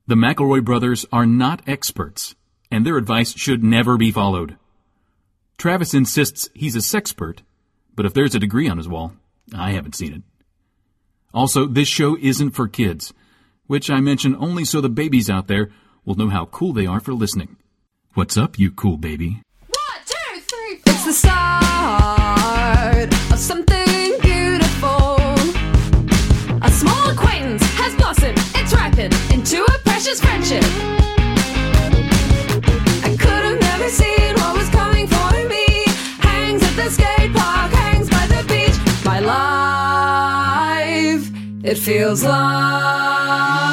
The McElroy brothers are not experts, and their advice should never be followed. Travis insists he's a sexpert, but if there's a degree on his wall, I haven't seen it. Also, this show isn't for kids, which I mention only so the babies out there will know how cool they are for listening. What's up, you cool baby? 1, 2, 3, 4. It's the start of something beautiful. A small acquaintance has blossomed, it's ripened into a precious friendship. I could have never seen what was coming for me. Hangs at the skate park, hangs by the beach. My life, it feels like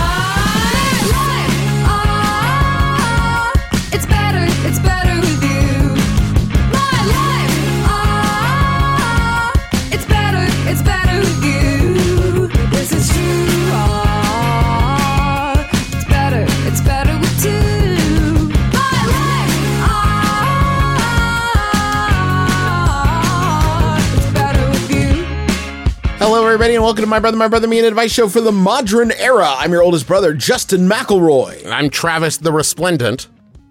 it's better with you. My life, it's better with you. This is true. It's better with two. My life, it's better with you. Hello, everybody, and welcome to My Brother, Me, an advice show for the modern era. I'm your oldest brother, Justin McElroy. I'm Travis the Resplendent.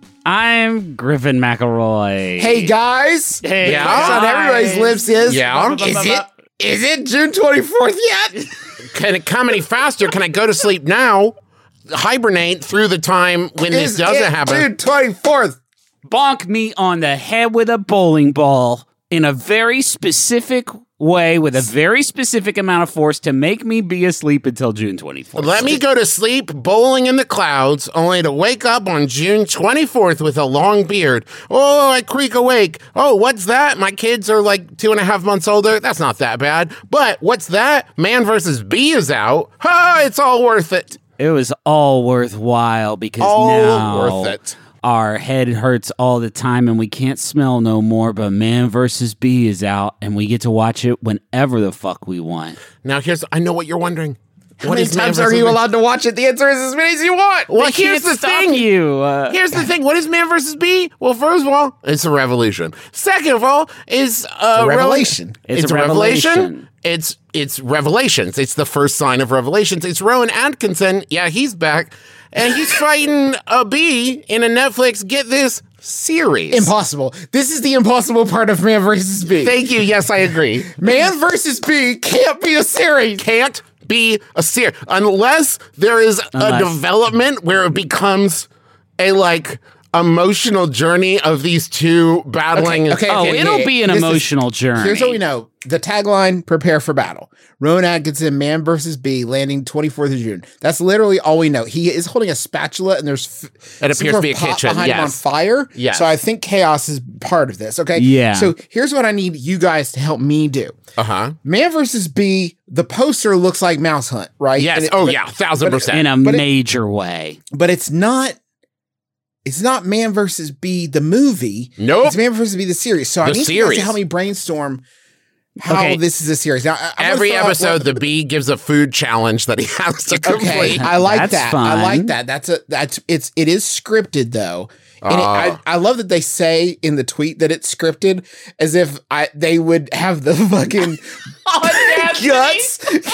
I'm Griffin McElroy. Hey, guys. Hey, Yeah. What's on everybody's lips is, Yeah. is it June 24th yet? Can it come any faster? Can I go to sleep now? Hibernate through the time when this doesn't happen. June 24th. Bonk me on the head with a bowling ball in a very specific way with a very specific amount of force to make me be asleep until June 24th. Let me go to sleep bowling in the clouds, only to wake up on June 24th with a long beard. Oh, I creak awake. Oh, what's that? My kids are like 2.5 months older. That's not that bad. But what's that? Man vs. Bee is out. Ha! It's all worth it. It was all worthwhile because All now worth it. our head hurts all the time and we can't smell no more, but Man vs. Bee is out and we get to watch it whenever the fuck we want. Now I know what you're wondering. How many times are you allowed to watch it? The answer is as many as you want. Well, They here's can't the stop thing. you. Here's the thing. What is Man vs. Bee? Well, first of all, it's a revolution. Second of all, is a revelation. It's a revelation. It's revelations. It's the first sign of revelations. It's Rowan Atkinson. Yeah, he's back, and he's fighting a bee in a Netflix. Get this series. Impossible. This is the impossible part of Man vs. Bee. Thank you. Yes, I agree. Man vs. Bee can't be a series. Can't be a series unless there is a development where it becomes a emotional journey of these two battling. It'll be an emotional journey. Here's what we know. The tagline, prepare for battle. Rowan Atkinson, Man vs. Bee, landing 24th of June. That's literally all we know. He is holding a spatula and there's It appears to be a kitchen, behind him on yes. fire. Yes. So I think chaos is part of this, okay? Yeah. So here's what I need you guys to help me do. Uh-huh. Man vs. Bee, the poster looks like Mouse Hunt, right? Yes. And 1,000%. in a major way. But it's not Man vs. Bee, the movie. Nope. It's Man vs. Bee, the series. So I The need you guys series. to help me brainstorm how this is a series. Now, I'm Every gonna throw out episode, the bee gives a food challenge that he has to complete. Okay, I like That's that. fun. I like that. It is scripted though. And I love that they say in the tweet that it's scripted as if they would have the fucking guts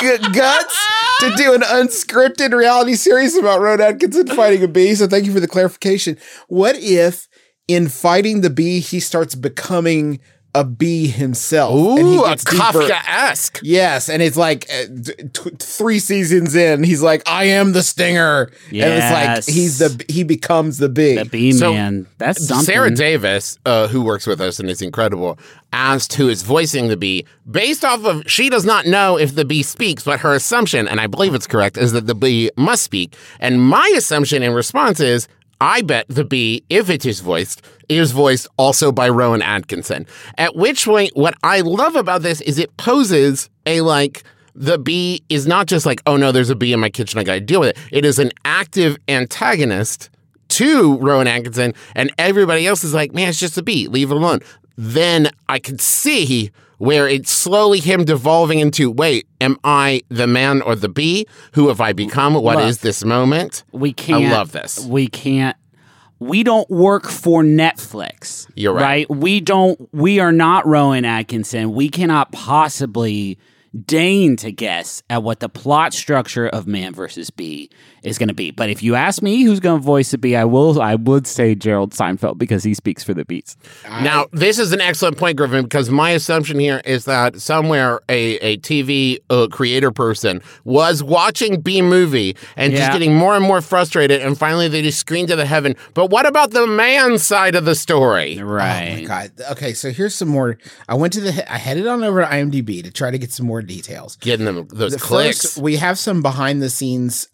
to do an unscripted reality series about Rowan Atkinson fighting a bee. So thank you for the clarification. What if in fighting the bee, he starts becoming a bee himself? Ooh, and he a gets deeper. Kafka-esque. Yes, and it's like 3 seasons in, he's like, I am the stinger. Yes. And it's like he becomes the bee. The Bee So, Man. That's something. Sarah Davis, who works with us and is incredible, asked who is voicing the bee based off of, she does not know if the bee speaks, but her assumption, and I believe it's correct, is that the bee must speak. And my assumption in response is, I bet the bee, if it is voiced also by Rowan Atkinson. At which point, what I love about this is it poses a the bee is not just like, oh no, there's a bee in my kitchen, I gotta deal with it. It is an active antagonist to Rowan Atkinson, and everybody else is like, man, it's just a bee, leave it alone. Then I could see where it's slowly him devolving into, wait, am I the man or the bee? Who have I become? What is this moment? We can't. I love this. We can't. We don't work for Netflix. You're right. We are not Rowan Atkinson. We cannot possibly deign to guess at what the plot structure of Man vs. Bee is going to be. But if you ask me who's going to voice the bee, I would say Gerald Seinfeld because he speaks for the bees. Now, this is an excellent point, Griffin, because my assumption here is that somewhere a TV creator person was watching Bee Movie and just getting more and more frustrated, and finally they just screamed to the heaven. But what about the man side of the story? Right. Oh my God. Okay, so here's some more. I headed on over to IMDb to try to get some more details. Getting them those clicks. First, we have some behind the scenes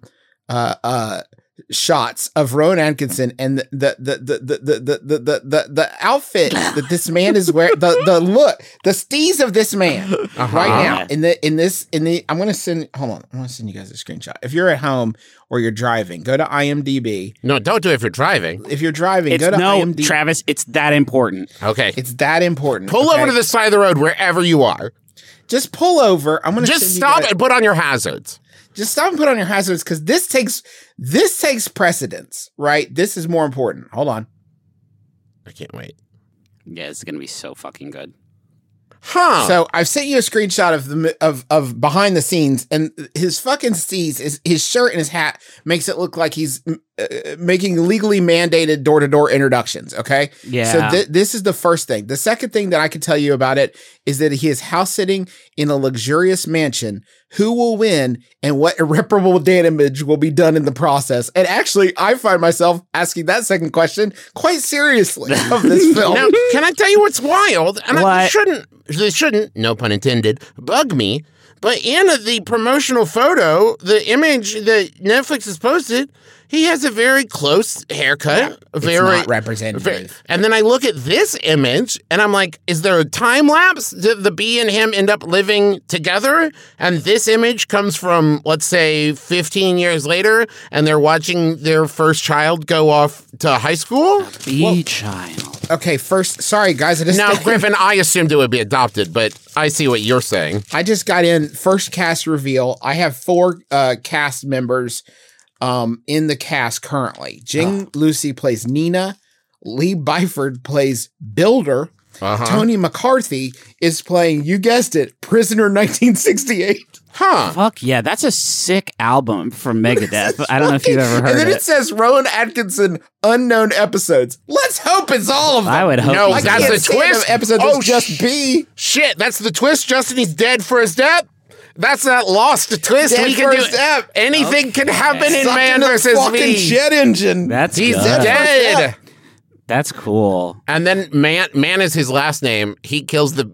shots of Rowan Atkinson and the outfit that this man is wearing, the look, the steez of this man right now I'm gonna send you guys a screenshot. If you're at home or you're driving, go to IMDb. No, don't do it if you're driving. If you're driving, go to IMDb. Travis, it's that important. Okay. It's that important. Pull over to the side of the road wherever you are. Just pull over. I'm gonna just stop and put on your hazards. Just stop and put on your hazards because this takes precedence, right? This is more important. Hold on. I can't wait. Yeah, it's gonna be so fucking good. Huh. So I've sent you a screenshot of behind the scenes, and his fucking steez is his shirt and his hat makes it look like he's making legally mandated door-to-door introductions. Okay. Yeah. So this is the first thing. The second thing that I can tell you about it is that he is house sitting in a luxurious mansion. Who will win and what irreparable damage will be done in the process? And actually, I find myself asking that second question quite seriously of this film. Now, can I tell you what's wild? And What? This shouldn't, no pun intended, bug me. But in the promotional photo, the image that Netflix has posted, he has a very close haircut. It's not representative. And then I look at this image, and I'm like, is there a time lapse? Did the bee and him end up living together? And this image comes from, let's say, 15 years later, and they're watching their first child go off to high school? Bee child. Okay, first, sorry guys. Now, Griffin, I assumed it would be adopted, but I see what you're saying. I just got in first cast reveal. I have 4 cast members in the cast currently. Jing Lucy plays Nina. Lee Byford plays Builder. Tony McCarthy is playing, you guessed it, Prisoner 1968. Huh. Fuck yeah, that's a sick album from Megadeth. I don't know if you've ever heard And then it. it says Rowan Atkinson unknown episodes. Let's hope it's all of them. I would hope. No, I that's can't the stand twist. an episode that's just B. Shit, that's the twist. Justin, he's dead for his death. That's that lost twist. Dead We can for do his death. anything can happen in Sucked Man into the versus fucking Bee. jet engine. That's He's good. dead. That's cool. And then Man is his last name. Bee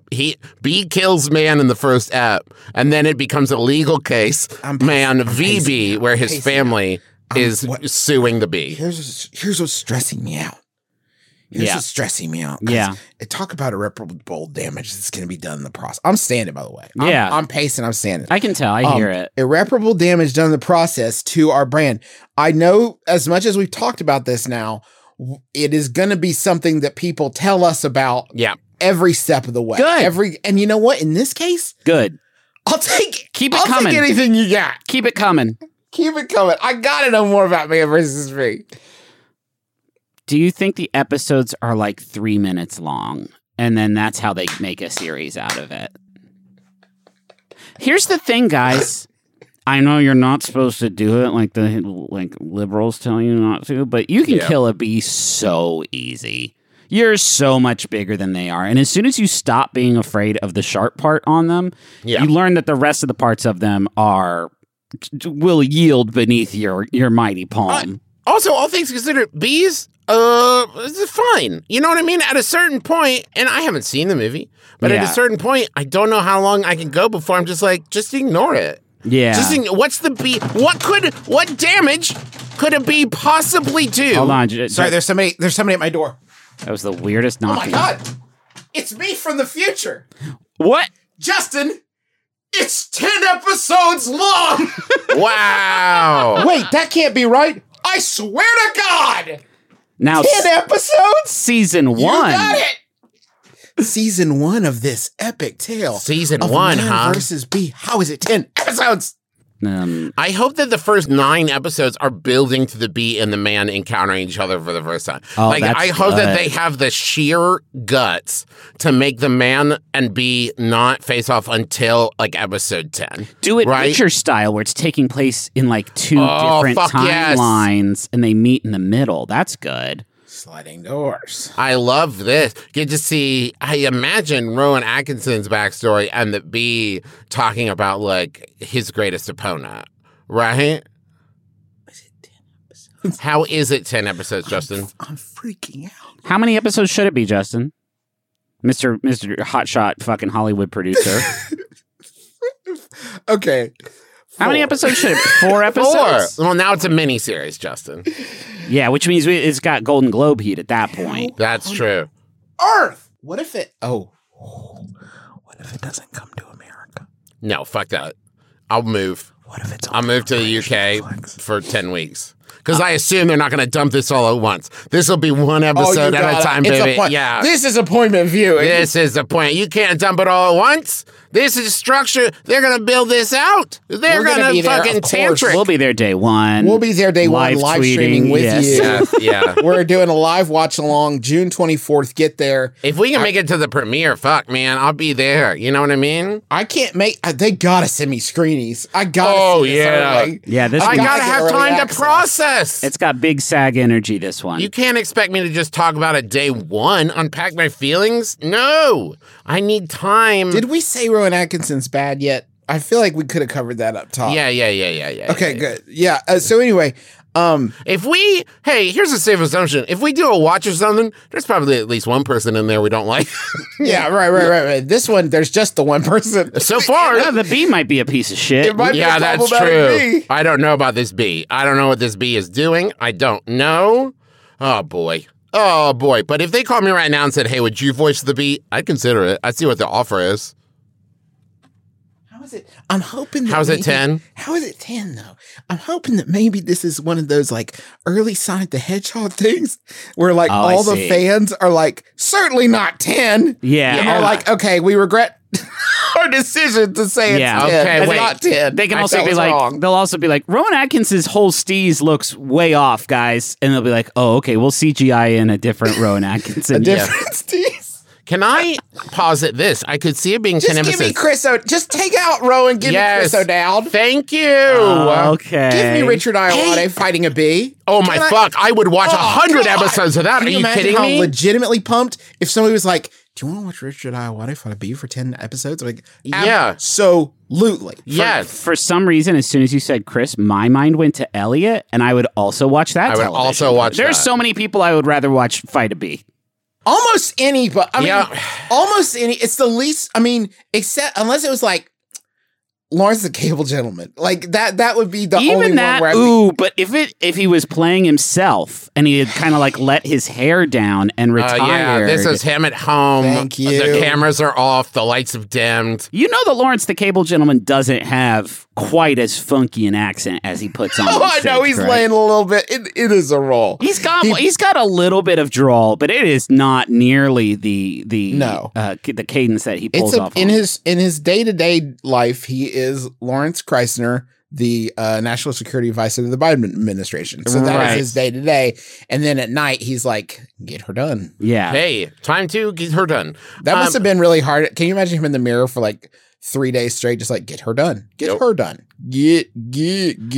kills Man in the first ep, and then it becomes a legal case. Man v Bee, where his family is suing the Bee. Here's what's stressing me out. Here's what's stressing me out. Yeah. Talk about irreparable damage that's going to be done in the process. I'm standing, by the way. Yeah. I'm pacing. I'm standing. I can tell. I hear it. Irreparable damage done in the process to our brand. I know as much as we've talked about this now, it is going to be something that people tell us about every step of the way. Good. And you know what? In this case, Good. I'll take Keep it I'll coming. take anything you got. Keep it coming. Keep it coming. I got to know more about Man versus Bee. Do you think the episodes are like 3 minutes long, and then that's how they make a series out of it? Here's the thing, guys. I know you're not supposed to do it like liberals tell you not to, but you can kill a bee so easy. You're so much bigger than they are. And as soon as you stop being afraid of the sharp part on them, you learn that the rest of the parts of them will yield beneath your mighty palm. Also, all things considered, bees, it's fine. You know what I mean? At a certain point, and I haven't seen the movie, but at a certain point, I don't know how long I can go before I'm just like, just ignore it. Yeah. What's the bee? What damage could a bee possibly do? Hold on. Sorry, there's somebody at my door. That was the weirdest knocking. Oh my God. It's me from the future. What? Justin, it's 10 episodes long. Wow. Wait, that can't be right. I swear to God. Now 10 episodes? Season 1. You got it. Season 1 of this epic tale. Season of 1, Man huh? versus Bee. How is it 10 episodes? I hope that the first 9 episodes are building to the bee and the man encountering each other for the first time. Oh, I hope that they have the sheer guts to make the man and bee not face off until like episode 10. Do it right? Witcher style, where it's taking place in like 2 different timelines, and they meet in the middle. That's good. Sliding doors. I love this. Get to see, I imagine Rowan Atkinson's backstory and the bee talking about like his greatest opponent, right? Is it 10 episodes? How is it 10 episodes, Justin? I'm freaking out. How many episodes should it be, Justin? Mr. Hotshot fucking Hollywood producer. Okay. How many episodes should it be? 4 episodes? 4. Well, now it's a mini series, Justin. Yeah, which means it's got Golden Globe heat at that point. That's true. Earth! What if it... Oh. What if it doesn't come to America? No, fuck that. I'll move. What if it's... I'll move to the UK for 10 weeks. Because I assume they're not going to dump this all at once. This will be one episode at a time, baby. Yeah. This is appointment viewing. This is the point. You can't dump it all at once. This is structure. They're going to build this out. They're going to fucking tantric. We'll be there day one. We'll be there day one, live streaming with you. Yeah. We're doing a live watch along June 24th. Get there. If we can make it to the premiere, fuck, man, I'll be there. You know what I mean? I can't make... They got to send me screenies. I got to see this early. Yeah, this I one- got to have time access. to process. It's got big SAG energy, this one. You can't expect me to just talk about it day one, unpack my feelings. No, I need time. Did we say Rowan Atkinson's bad yet? I feel like we could have covered that up top. Yeah. Okay, good. Yeah. So anyway, If we, hey, here's a safe assumption. If we do a watch or something, there's probably at least one person in there we don't like. yeah, right. This one, there's just the one person. So far. Yeah, the bee might be a piece of shit. It might be Yeah, a that's problematic true. bee. I don't know about this bee. I don't know what this bee is doing. I don't know. Oh, boy. But if they called me right now and said, hey, would you voice the bee? I'd consider it. I'd see what the offer is. How is it? I'm hoping that How's it maybe- 10? How is it 10 though? I'm hoping that maybe this is one of those like early Sonic the Hedgehog things where like all the see. fans are like, certainly not 10. Yeah. Or like, okay, we regret our decision to say it's Yeah. 10. Okay, It's wait. not 10. They can I- also that be was like, wrong. they'll also be like, Rowan Atkinson's whole steez looks way off, guys. And they'll be like, oh, okay, we'll CGI in a different Rowan Atkinson. a different Steez. Can I posit this? I could see it being 10 Just episodes. give me Chris Just take out Rowan. Give me Chris O'Dowd. Thank you. Okay. Give me Richard Iowade fighting a bee. Oh, my fuck. I would watch 100 episodes of that. Can Are you imagine kidding how me? legitimately pumped if somebody was like, do you want to watch Richard Iowade fight a bee for 10 episodes? Like, Yeah. absolutely. Yes. For some reason, as soon as you said Chris, my mind went to Elliot, and I would also watch that. I would television. also watch There's that. so many people I would rather watch fight a bee. Almost any, but I mean, Yeah. almost any. It's the least. I mean, except unless it was like Lawrence the Cable Gentleman, like that would be the only Even that, one where ooh, but if he was playing himself and he had kind of like let his hair down and retired. Yeah, this is him at home. Thank you. The cameras are off. The lights have dimmed. You know that Lawrence the Cable Gentleman doesn't have quite as funky an accent as he puts on. Oh, I know he's laying a little bit. It is a role. He's got a little bit of drawl, but it is not nearly the No. the cadence that he pulls It's off. in his day-to-day life. He is Lawrence Kreisner, the national security advisor to the Biden administration. So that Right. is his day-to-day. And then at night, he's like, "Get her done." Yeah. Hey, time to get her done. That must have been really hard. Can you imagine him in the mirror for like 3 days straight, just like, "Get her done, get Nope. her done, get her done."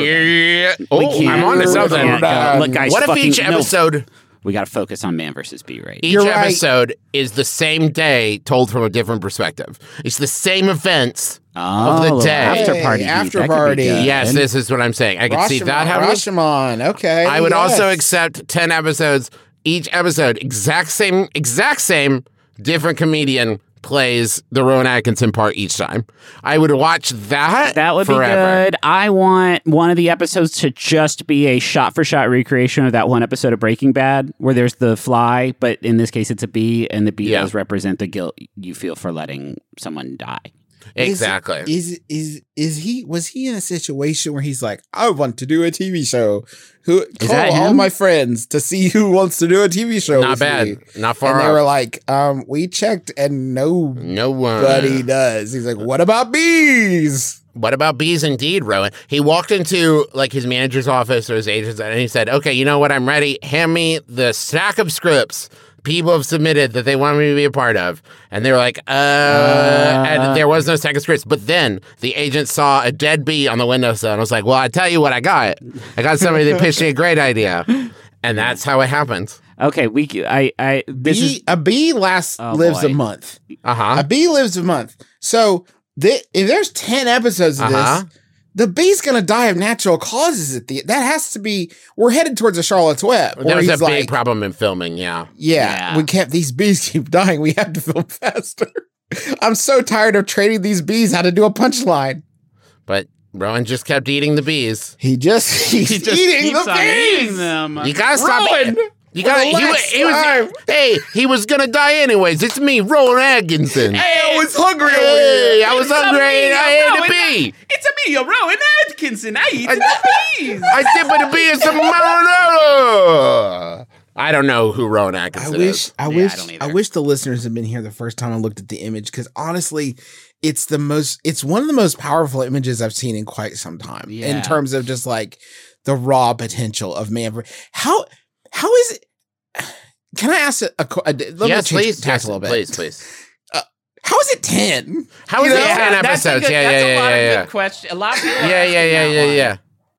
Yeah. Oh, can't- I'm on to we something. can't go. Look, guys, What if fucking- each no. episode... We got to focus on Man versus Bee right. Each You're right. episode is the same day told from a different perspective. It's the same events of the little day. after party. Hey, Heat. after That could be party. good. Yes, this is what I'm saying. I can see that happening. Rashomon, okay. I would yes. also accept 10 episodes. Each episode, exact same, different comedian plays the Rowan Atkinson part each time. I would watch that. That would forever. be good. I want one of the episodes to just be a shot-for-shot recreation of that one episode of Breaking Bad where there's the fly, but in this case it's a bee, and the bee Yeah. does represent the guilt you feel for letting someone die. Exactly. Was he in a situation where he's like, I want to do a TV show? Call that all him? my friends to see who wants to do a TV show. Not with bad. me. Not far And they off. were like, we checked and No one. nobody does. He's like, what about bees? What about bees indeed, Rowan? He walked into like his manager's office or his agent's and he said, okay, you know what? I'm ready. Hand me the stack of scripts people have submitted that they want me to be a part of. And they were like, and there was no stack of scripts. But then the agent saw a dead bee on the windowsill and was like, well, I tell you what I got. I got somebody that pitched me a great idea. And that's how it happened. Okay, A bee lives boy. a month. Uh-huh. A bee lives a month. So if there's 10 episodes of this, the bee's gonna die of natural causes that has to be. We're headed towards a Charlotte's Web. There was he's a big problem in filming, yeah. Yeah, we can't. These bees keep dying. We have to film faster. I'm so tired of training these bees how to do a punchline. But Rowan just kept eating the bees. He's eating keeps the on bees. eating them. You gotta stop Rowan, it. You got. He was gonna die anyways. It's me, Rowan Atkinson. I was hungry. Hey, I was hungry. And I ate a bee. It's me, Rowan Atkinson. I eat the bees. I dipped a bee in some marinara. I don't know who Rowan Atkinson is. I don't wish the listeners had been here the first time I looked at the image, because honestly, it's one of the most powerful images I've seen in quite some time in terms of just like the raw potential of man. How is it? Can I ask Yes, please. Tack a little bit. Please. How is it 10? How is it 10 episodes? That's a lot of good question. A lot of people Yeah.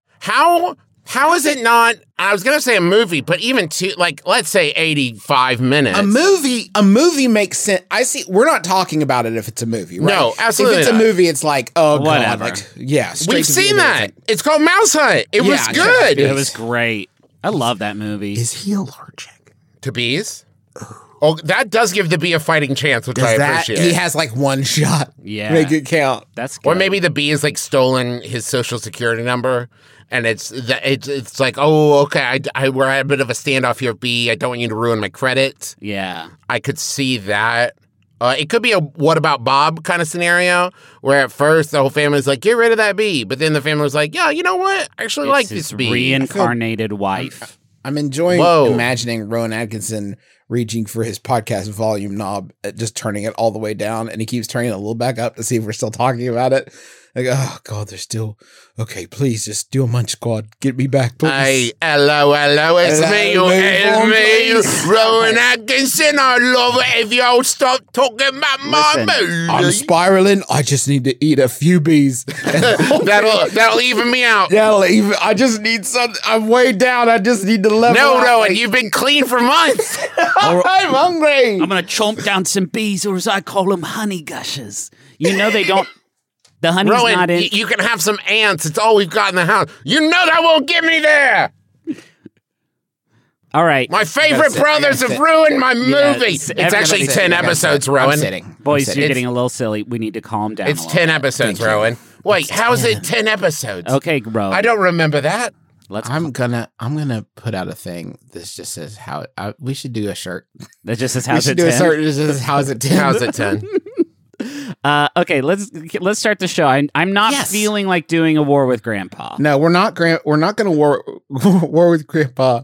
How is it not? I was gonna say a movie, but even let's say 85 minutes. A movie makes sense. I see. We're not talking about it if it's a movie, right? No, absolutely If it's not. a movie, it's like, oh Whatever. god, straight We've to the seen end. that. It's called Mouse Hunt. It was good. It was great. I love that movie. Is he allergic? To bees? Oh, that does give the bee a fighting chance, which I appreciate. He has like one shot. Yeah. Make it count. That's good. Or maybe the bee has like stolen his social security number, and it's like, oh, okay, we're at a bit of a standoff here, bee. I don't want you to ruin my credit. Yeah. I could see that. It could be a what about Bob kind of scenario where at first the whole family's like, get rid of that bee. But then the family was like, yeah, you know what? I actually like this bee. Reincarnated wife. I'm enjoying imagining Rowan Atkinson reaching for his podcast volume knob, just turning it all the way down, and he keeps turning it a little back up to see if we're still talking about it. Like, oh god, they're still okay. Please just do a Munch Squad. Get me back, please. Hey, hello, it's me, Rowan Atkinson. I'd love it if y'all stop talking about my movie. I'm spiraling. I just need to eat a few bees. That'll even me out. I just need some. I'm way down. I just need to level. No, up. Rowan, you've been clean for months. I'm hungry. I'm going to chomp down some bees, or as I call them, honey gushers. You know they don't... The honey's Rowan, not in... you can have some ants. It's all we've got in the house. You know that won't get me there. All right. My favorite brothers have ruined my movie. It's actually 10 episodes, Rowan. Boys, you're getting a little silly. We need to calm down. It's 10 episodes, Rowan. Wait, how is it 10 episodes? Okay, bro. I don't remember that. I'm gonna put out a thing. This just says how we should do a shirt. That just says We how's should it do a 10? shirt. This is how's it 10? How's it 10? Okay, let's start the show. I'm not feeling like doing a war with Grandpa. No, we're not. We're not going to war with Grandpa.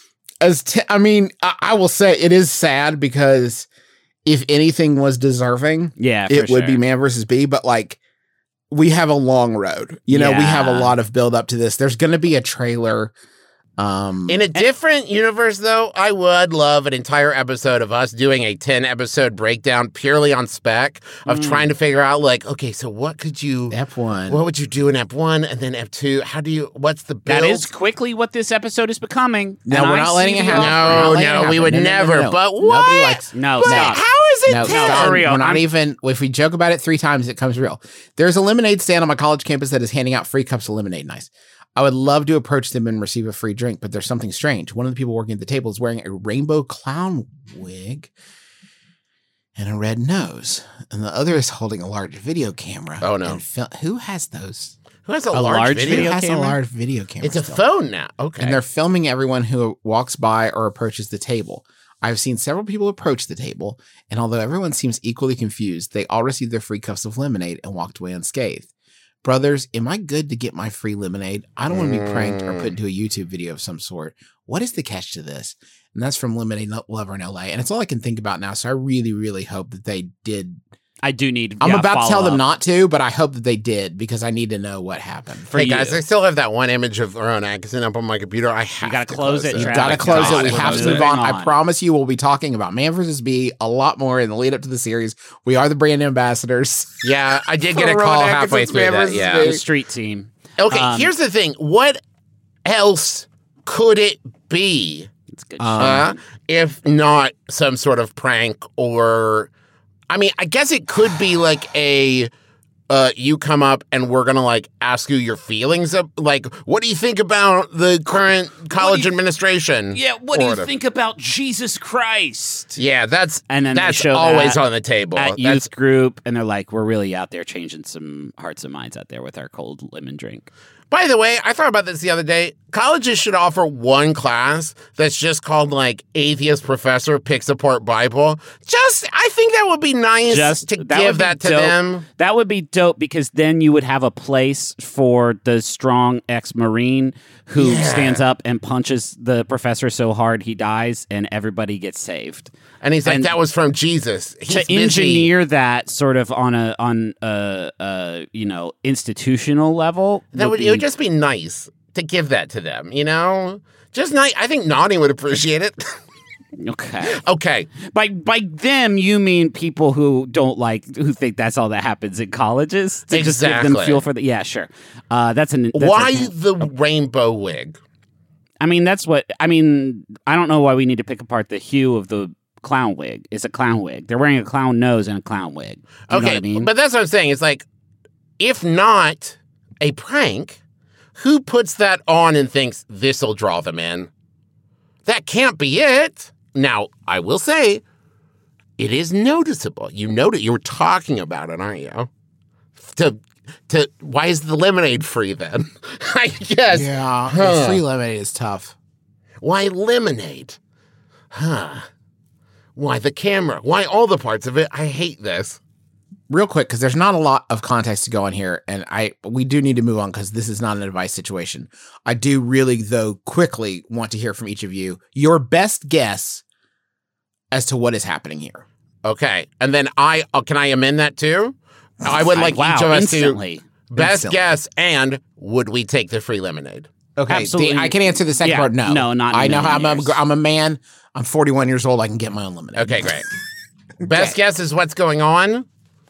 I will say it is sad because if anything was deserving, it would be Man vs. Bee. But like, we have a long road. We have a lot of build up to this. There's going to be a trailer. In a different universe, though, I would love an entire episode of us doing a 10-episode breakdown purely on spec of trying to figure out, like, okay, so what could you... F1. What would you do in F1 and then F2? What's the build? That is quickly what this episode is becoming. No, we're not letting it happen. No, we would never. No. But what? Nobody likes... No, But stop. How is it 10? Stop. For real. We're not even... If we joke about it 3 times, it comes real. There's a lemonade stand on my college campus that is handing out free cups of lemonade. Nice. I would love to approach them and receive a free drink, but there's something strange. One of the people working at the table is wearing a rainbow clown wig and a red nose, and the other is holding a large video camera. Oh, no. Who has those? Who has a large video? Who has camera? a large video camera? It's a still? phone now. Okay. And they're filming everyone who walks by or approaches the table. I've seen several people approach the table, and although everyone seems equally confused, they all received their free cups of lemonade and walked away unscathed. Brothers, am I good to get my free lemonade? I don't want to be pranked or put into a YouTube video of some sort. What is the catch to this? And that's from Lemonade Lover in LA. And it's all I can think about now. So I really, really hope that they did. I do need. I'm about to tell them not to, but I hope that they did because I need to know what happened. Hey guys, I still have that one image of Rowan Atkinson up on my computer. I have to close it. You got to close it. We have to move on. I promise you, we'll be talking about Man vs. Bee a lot more in the lead up to the series. We are the brand ambassadors. Yeah, I did get a call halfway through that. Yeah, the street team. Okay, here's the thing. What else could it be? It's good. If not some sort of prank or. I mean, I guess it could be like you come up and we're going to like ask you your feelings of like, what do you think about the current college administration? Yeah. What do you think about Jesus Christ? Yeah, that's always on the table. At youth group. And they're like, we're really out there changing some hearts and minds out there with our cold lemon drink. By the way, I thought about this the other day. Colleges should offer one class that's just called like Atheist Professor Picks Apart Bible. I think that would be nice to give that to them. That would be dope because then you would have a place for the strong ex-Marine who stands up and punches the professor so hard he dies and everybody gets saved. And he's like, that was from Jesus. To engineer that sort of on a institutional level. It would just be nice to give that to them, you know? Just nice. I think Nani would appreciate it. Okay. By them, you mean people who who think that's all that happens in colleges? To just give them fuel for the. Yeah, sure. Why the rainbow wig? I mean, I don't know why we need to pick apart the hue of the clown wig. It's a clown wig. They're wearing a clown nose and a clown wig. You know what I mean? But that's what I'm saying. It's like, if not a prank, who puts that on and thinks this'll draw them in? That can't be it. Now, I will say, it is noticeable. You were talking about it, aren't you? Why is the lemonade free then? I guess. Yeah, free lemonade is tough. Why lemonade? Why the camera? Why all the parts of it? I hate this. Real quick, because there's not a lot of context to go on here, and we do need to move on because this is not an advice situation. I do really, though, quickly want to hear from each of you your best guess as to what is happening here. Okay, and then can I amend that too? I would like each of us to best guess and would we take the free lemonade? Okay, I can answer the second part. No, not. I know how I'm a man. I'm 41 years old. I can get my own lemonade. Okay, great. Best guess is what's going on.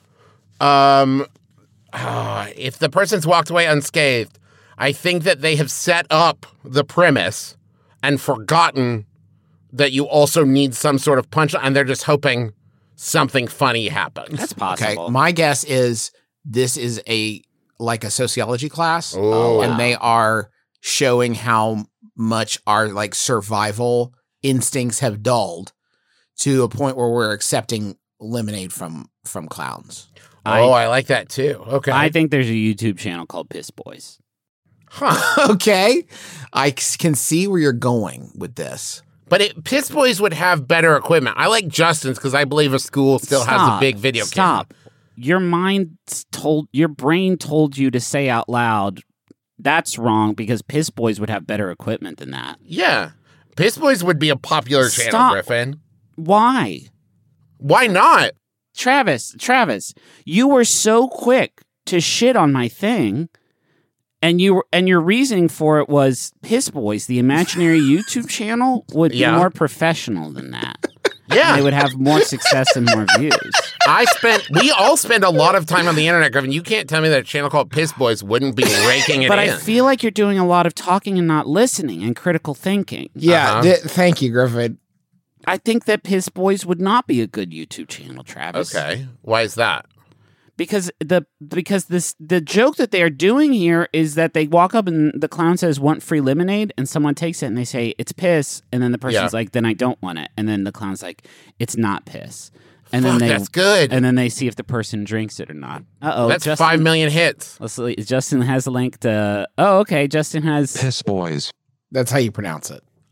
If the person's walked away unscathed, I think that they have set up the premise and forgotten that you also need some sort of punchline, and they're just hoping something funny happens. That's possible. Okay, my guess is this is a sociology class, and they are showing how much our survival instincts have dulled to a point where we're accepting lemonade from clowns. I like that too. Okay. I think there's a YouTube channel called Piss Boys. Huh. Okay. I can see where you're going with this. But Piss Boys would have better equipment. I like Justin's because I believe a school still has a big video camera. Your brain told you to say out loud, that's wrong because Piss Boys would have better equipment than that. Yeah. Piss Boys would be a popular channel, Griffin. Why? Why not? Travis, you were so quick to shit on my thing, and your reasoning for it was Piss Boys, the imaginary YouTube channel, would be more professional than that. Yeah. They would have more success and more views. We all spend a lot of time on the internet, Griffin. You can't tell me that a channel called Piss Boys wouldn't be raking it but in. I feel like you're doing a lot of talking and not listening and critical thinking. Yeah, thank you, Griffin. I think that Piss Boys would not be a good YouTube channel, Travis. Okay. Why is that? Because the joke that they are doing here is that they walk up and the clown says, "Want free lemonade?" and someone takes it and they say, "It's piss," and then the person's like, "Then I don't want it," and then the clown's like, "It's not piss," and then that's good. And then they see if the person drinks it or not. That's Justin, 5 million hits. Let's see, Justin has a link to. Oh, okay. Justin has Piss Boys. That's how you pronounce it.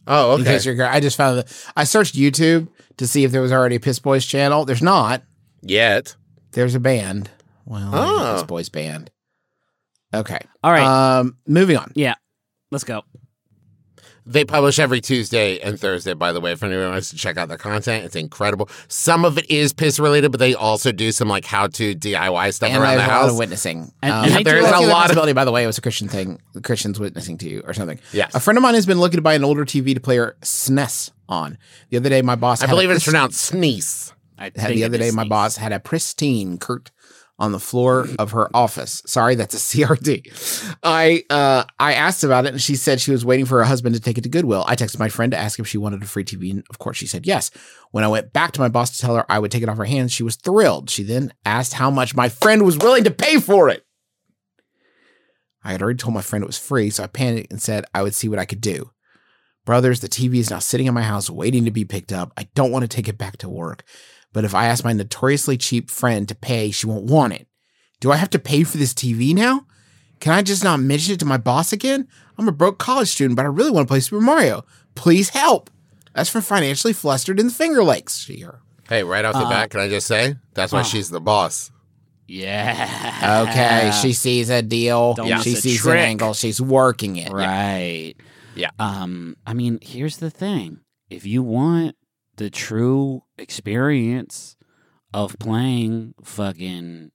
Oh, In okay. case you're, I just found I searched YouTube to see if there was already a Piss Boys channel. There's not. Yet. There's a band. Well, there's a Oh. Piss Boys band. Okay. All right. Moving on. Yeah. Let's go. They publish every Tuesday and Thursday, by the way, if anyone wants to check out their content. It's incredible. Some of it is piss related, but they also do some like how to DIY stuff And around there's the a lot house. of witnessing. And they there do is a The lot of possibility, by the way, it was a Christian thing. The Christians witnessing to you or something. Yes. A friend of mine has been looking to buy an older TV to play her SNES on. The other day, my boss. I had a believe it's Chris- pronounced sneeze. The other day, my boss had a pristine Kurt on the floor of her office. Sorry, that's a CRT. I asked about it, and she said she was waiting for her husband to take it to Goodwill. I texted my friend to ask if she wanted a free TV, and of course she said yes. When I went back to my boss to tell her I would take it off her hands, she was thrilled. She then asked how much my friend was willing to pay for it. I had already told my friend it was free, so I panicked and said I would see what I could do. Brothers, the TV is now sitting in my house waiting to be picked up. I don't want to take it back to work. But if I ask my notoriously cheap friend to pay, she won't want it. Do I have to pay for this TV now? Can I just not mention it to my boss again? I'm a broke college student, but I really want to play Super Mario. Please help. That's from Financially Flustered in the Finger Lakes. Here. Hey, right off the bat, can I just say? That's why she's the boss. Yeah. Okay, she sees a deal. Don't She miss a sees an trick. angle. She's working it. Right. Yeah. I mean, here's the thing. If you want the true experience of playing fucking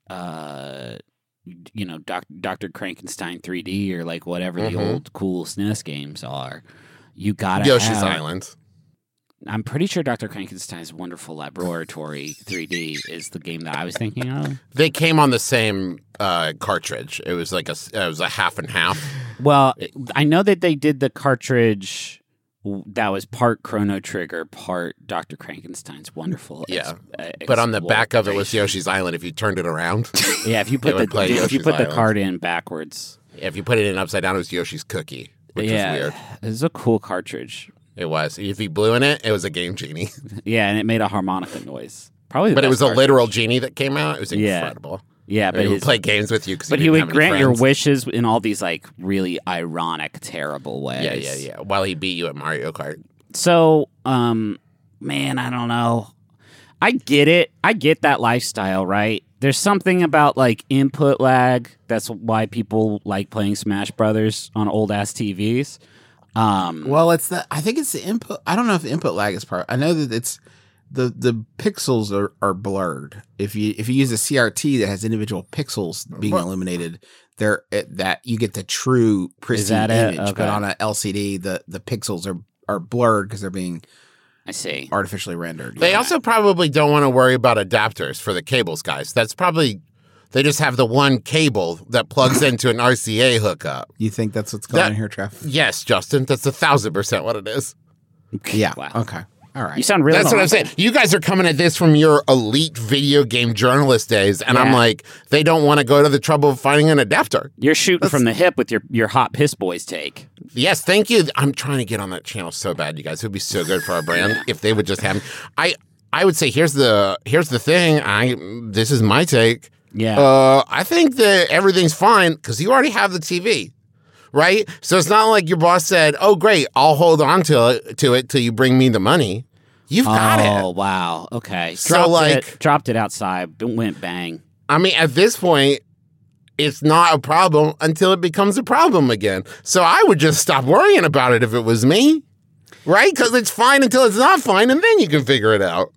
Dr. Frankenstein 3D or like whatever the old cool SNES games are, you gotta Yoshi's have, Island. I'm pretty sure Dr. Frankenstein's Wonderful Laboratory 3D is the game that I was thinking of. They came on the same cartridge. It was like it was a half and half. Well, I know that they did the cartridge that was part Chrono Trigger, part Dr. Frankenstein's Wonderful. Yeah, but on the back of it was Yoshi's Island. If you turned it around, yeah, if you put would play the Yoshi's the Island. card in backwards, if you put it in upside down, it was Yoshi's Cookie, which was weird. it was a cool cartridge. It was. If you blew in it, it was a game genie. Yeah, and it made a harmonica noise. Probably, the But it best was a cartridge. literal genie that came out. It was Yeah. incredible. Yeah, He but would play games with you because he would grant your wishes in all these like really ironic, terrible ways. Yeah. While he beat you at Mario Kart. So, man, I don't know. I get it. I get that lifestyle, right? There's something about like input lag. That's why people like playing Smash Brothers on old ass TVs. Well, I think it's the input. I don't know if the input lag is part. I know that it's the pixels are blurred. If you use a CRT that has individual pixels being illuminated, that you get the true pristine that it? image. Okay. But on a LCD, the pixels are blurred because they're being I see. artificially rendered. They also probably don't want to worry about adapters for the cables, guys. That's probably they just have the one cable that plugs into an RCA hookup. You think that's what's going That- on here, Trev? Yes, Justin, that's 1,000% what it is. Yeah. Wow. Okay. All right. You sound really. That's what I'm saying. You guys are coming at this from your elite video game journalist days, and I'm Yeah. like, they don't want to go to the trouble of finding an adapter. You're shooting from the hip with your hot piss boys take. Yes, thank you. I'm trying to get on that channel so bad, you guys. It would be so good for our brand if they would just have. I would say here's the thing. This is my take. Yeah. I think that everything's fine because you already have the TV, right? So it's not like your boss said, "Oh, great, I'll hold on to it till you bring me the money." You've got Oh it. wow. Okay. So, Dropped it outside. Went bang. I mean, at this point, it's not a problem until it becomes a problem again. So I would just stop worrying about it if it was me, right? Because it's fine until it's not fine, and then you can figure it out.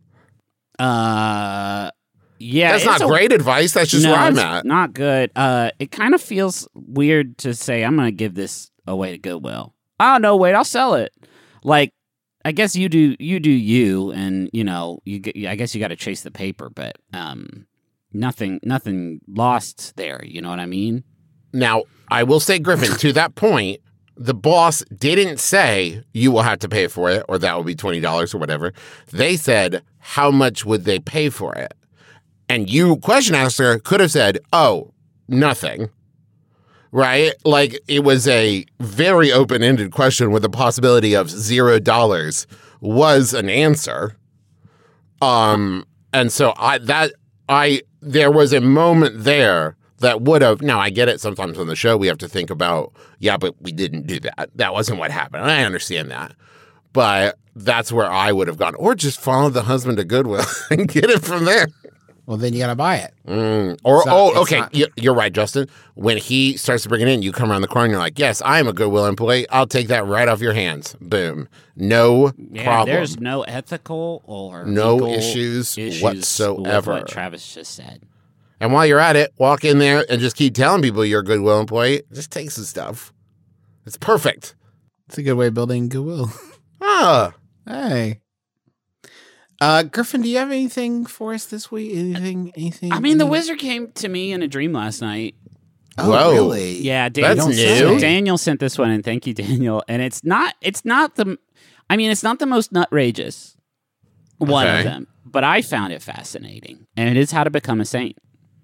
Yeah. That's not great advice. That's just where I'm it's at. Not good. It kind of feels weird to say I'm going to give this away to Goodwill. Oh no, wait, I'll sell it. Like, I guess you do you, and you know, I guess you got to chase the paper, but nothing lost there. You know what I mean? Now, I will say, Griffin, to that point, the boss didn't say you will have to pay for it or that will be $20 or whatever. They said, how much would they pay for it? And you, question asker, could have said, oh, nothing. Right? Like it was a very open-ended question with the possibility of $0 was an answer. And so there was a moment there that would have. Now, I get it. Sometimes on the show, we have to think about, yeah, but we didn't do that. That wasn't what happened. I understand that. But that's where I would have gone. Or just follow the husband to Goodwill and get it from there. Well, then you got to buy it. Okay. You're right, Justin. When he starts to bring it in, you come around the corner and you're like, yes, I am a Goodwill employee. I'll take that right off your hands. Boom. No problem. There's no ethical or no legal issues with whatsoever. what Travis just said. And while you're at it, walk in there and just keep telling people you're a Goodwill employee. Just take some stuff. It's perfect. It's a good way of building goodwill. Hey. Griffin, do you have anything for us this week? Anything? I mean, the wizard came to me in a dream last night. Oh, Whoa. really? Yeah, Daniel, That's new. Daniel sent this one, and thank you, Daniel. And it's not the most nutrageous one of them, but I found it fascinating, and it is how to become a saint.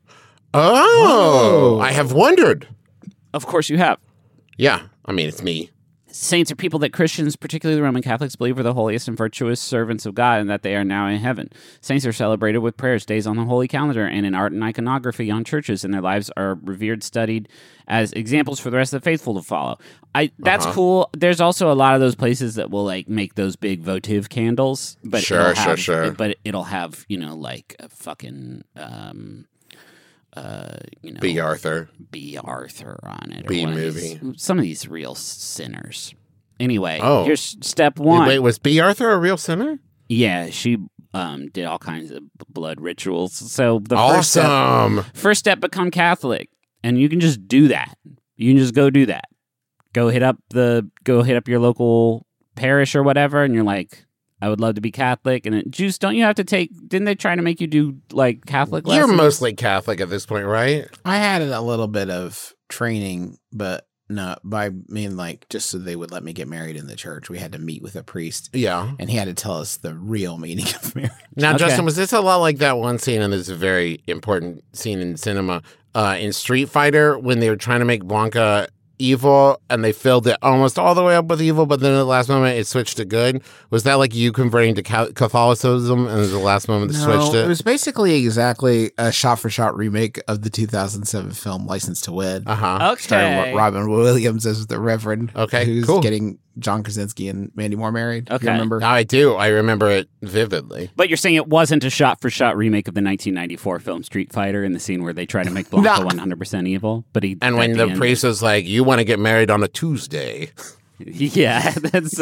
Oh, I have wondered. Of course, you have. Yeah, I mean, it's me. Saints are people that Christians, particularly the Roman Catholics, believe are the holiest and virtuous servants of God and that they are now in heaven. Saints are celebrated with prayers, days on the holy calendar, and in art and iconography on churches, and their lives are revered, studied as examples for the rest of the faithful to follow. That's cool. There's also a lot of those places that will like make those big votive candles, but Sure. But it'll have like a fucking B. Arthur on it. B or one of movie. some of these real sinners. Anyway, Oh. here's step one. Wait, was B. Arthur a real sinner? Yeah, she did all kinds of blood rituals. So the Awesome. first step, become Catholic, and you can just do that. You can just go do that. Go hit up your local parish or whatever, and you're like, I would love to be Catholic. And Juice, don't you have to didn't they try to make you do like Catholic lessons? You're mostly Catholic at this point, right? I had a little bit of training, but no, by mean like just so they would let me get married in the church. We had to meet with a priest. Yeah. And he had to tell us the real meaning of marriage. Now, Okay. Justin, was this a lot like that one scene, and this is a very important scene in cinema, in Street Fighter, when they were trying to make Blanca evil, and they filled it almost all the way up with evil, but then at the last moment it switched to good? Was that like you converting to Catholicism, and at the last moment it switched it? It was basically exactly a shot-for-shot remake of the 2007 film License to Wed. Uh-huh. Starring Okay. Robin Williams as the Reverend. Okay, who's cool. getting John Krasinski and Mandy Moore married. Okay. You remember? I do. I remember it vividly. But you're saying it wasn't a shot-for-shot remake of the 1994 film Street Fighter in the scene where they try to make Blanca 100% evil? But And when the priest was like, you want to get married on a Tuesday. Yeah, that's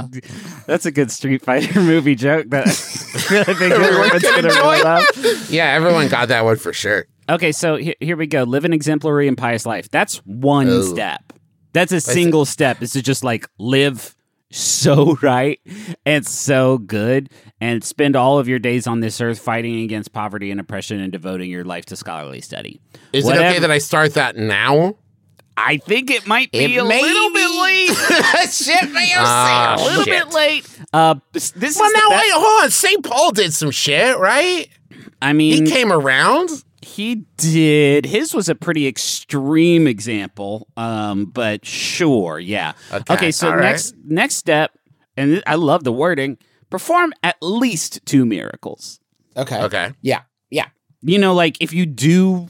a good Street Fighter movie joke that I think everyone's gonna really love. Yeah, everyone got that one for sure. Okay, so here we go. Live an exemplary and pious life. That's one step. That's a single step. Is to just like live so right and so good and spend all of your days on this earth fighting against poverty and oppression and devoting your life to scholarly study. Is it okay that I start that now? I think it might be a little bit late. Shit, man. A little bit late. This is Well, the now, best- wait, hold on. St. Paul did some shit, right? I mean, He came around. He did. His was a pretty extreme example, but sure, yeah. Okay, so all right. next step, and I love the wording, perform at least 2 miracles. Okay. Yeah. You know, like if you do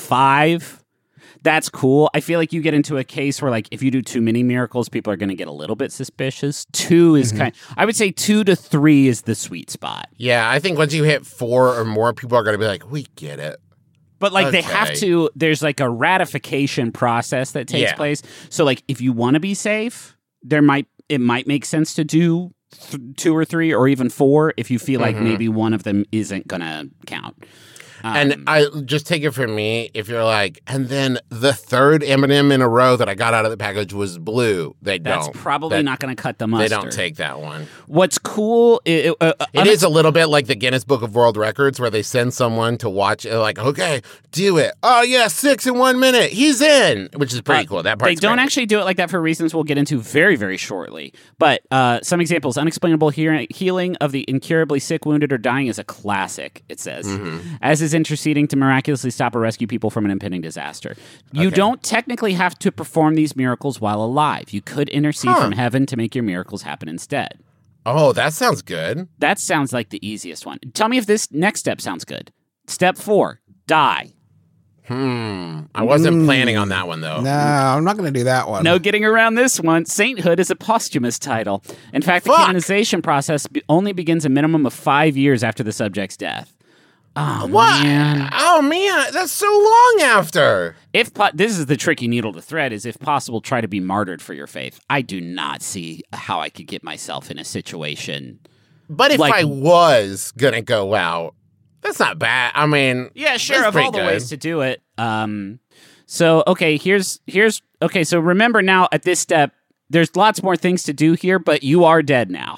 5, that's cool. I feel like you get into a case where like if you do too many miracles, people are going to get a little bit suspicious. 2 is I would say 2 to 3 is the sweet spot. Yeah, I think once you hit 4 or more, people are going to be like, we get it. But like they have Okay. to, there's like a ratification process that takes Yeah. place. So like if you want to be safe, it might make sense to do 2 or 3 or even 4 if you feel like maybe one of them isn't gonna count. And I just take it from me, if you're like, and then the 3rd M&M in a row that I got out of the package was blue. That's probably not going to cut the mustard. They don't take that one. What's cool? It is a little bit like the Guinness Book of World Records where they send someone to watch it, like, okay, do it. Oh, yeah, 6 in 1 minute. He's in, which is pretty cool. That part's They don't great. actually do it like that for reasons we'll get into very, very shortly. But some examples. Unexplainable healing of the incurably sick, wounded, or dying is a classic, it says. As is interceding to miraculously stop or rescue people from an impending disaster. You don't technically have to perform these miracles while alive. You could intercede from heaven to make your miracles happen instead. Oh, that sounds good. That sounds like the easiest one. Tell me if this next step sounds good. Step 4, die. I wasn't planning on that one, though. No, I'm not going to do that one. No getting around this one. Sainthood is a posthumous title. In fact, the canonization process only begins a minimum of 5 years after the subject's death. Oh, What? man. Oh, man. That's so long after. This is the tricky needle to thread, is if possible, try to be martyred for your faith. I do not see how I could get myself in a situation. But if I was going to go out, that's not bad. I mean, yeah, sure, that's of all the pretty ways good. to do it. So okay, here's okay. So remember now, at this step, there's lots more things to do here, but you are dead now.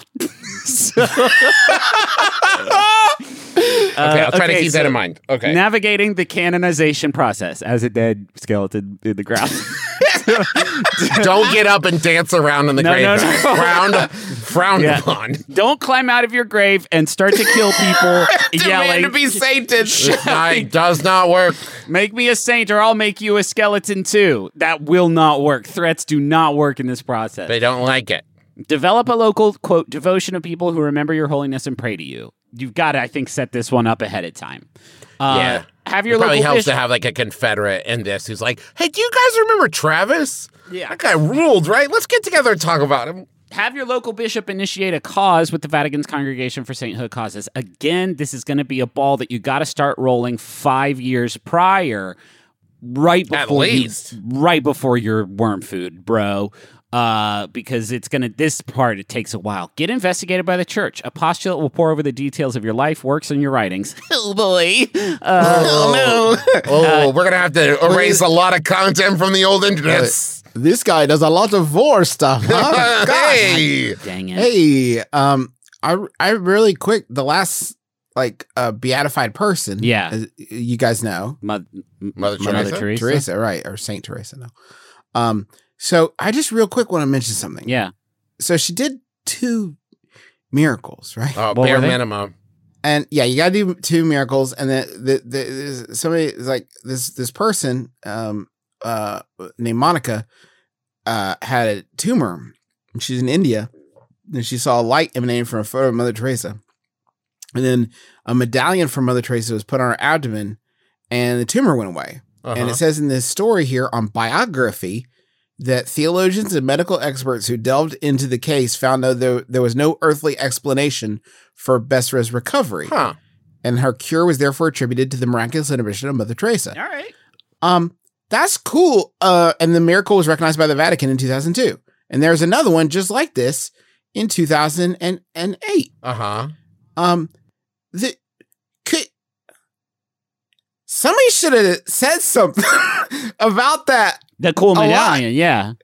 Okay, I'll try to keep that in mind. Okay. Navigating the canonization process as a dead skeleton in the ground. Don't get up and dance around in the grave. No. Frowned upon. Don't climb out of your grave and start to kill people yelling. Demand to be sainted. This night does not work. Make me a saint or I'll make you a skeleton too. That will not work. Threats do not work in this process. They don't like it. Develop a local, quote, devotion of people who remember your holiness and pray to you. You've got to, I think, set this one up ahead of time. Yeah. Have your It probably local helps bishop. to have like a Confederate in this who's like, hey, do you guys remember Travis? Yeah. That guy ruled, right? Let's get together and talk about him. Have your local bishop initiate a cause with the Vatican's Congregation for Sainthood Causes. Again, this is going to be a ball that you got to start rolling 5 years prior, right before your worm food, bro. Because it's this part, it takes a while. Get investigated by the church. A postulate will pour over the details of your life, works, and your writings. Oh, boy. We're going to have to erase a lot of content from the old internet. This guy does a lot of war stuff, huh? Hey! Dang it. Hey, I really quick, the last, beatified person. Yeah. as you guys know. Mother Mother Teresa? Teresa. Teresa, right. Or Saint Teresa, no. So I just real quick want to mention something. Yeah. So she did 2 miracles, right? Oh, What bare were they? minimum. And yeah, you got to do 2 miracles. And then somebody is like this person named Monica had a tumor. And she's in India. And she saw a light emanating from a photo of Mother Teresa. And then a medallion from Mother Teresa was put on her abdomen, and the tumor went away. Uh-huh. And it says in this story here on Biography that theologians and medical experts who delved into the case found that there was no earthly explanation for Bessera's recovery. Huh. And her cure was therefore attributed to the miraculous intervention of Mother Teresa. All right. That's cool. And the miracle was recognized by the Vatican in 2002. And there's another one just like this in 2008. Uh-huh. Somebody should have said something about that. The cool A lot. medallion, yeah.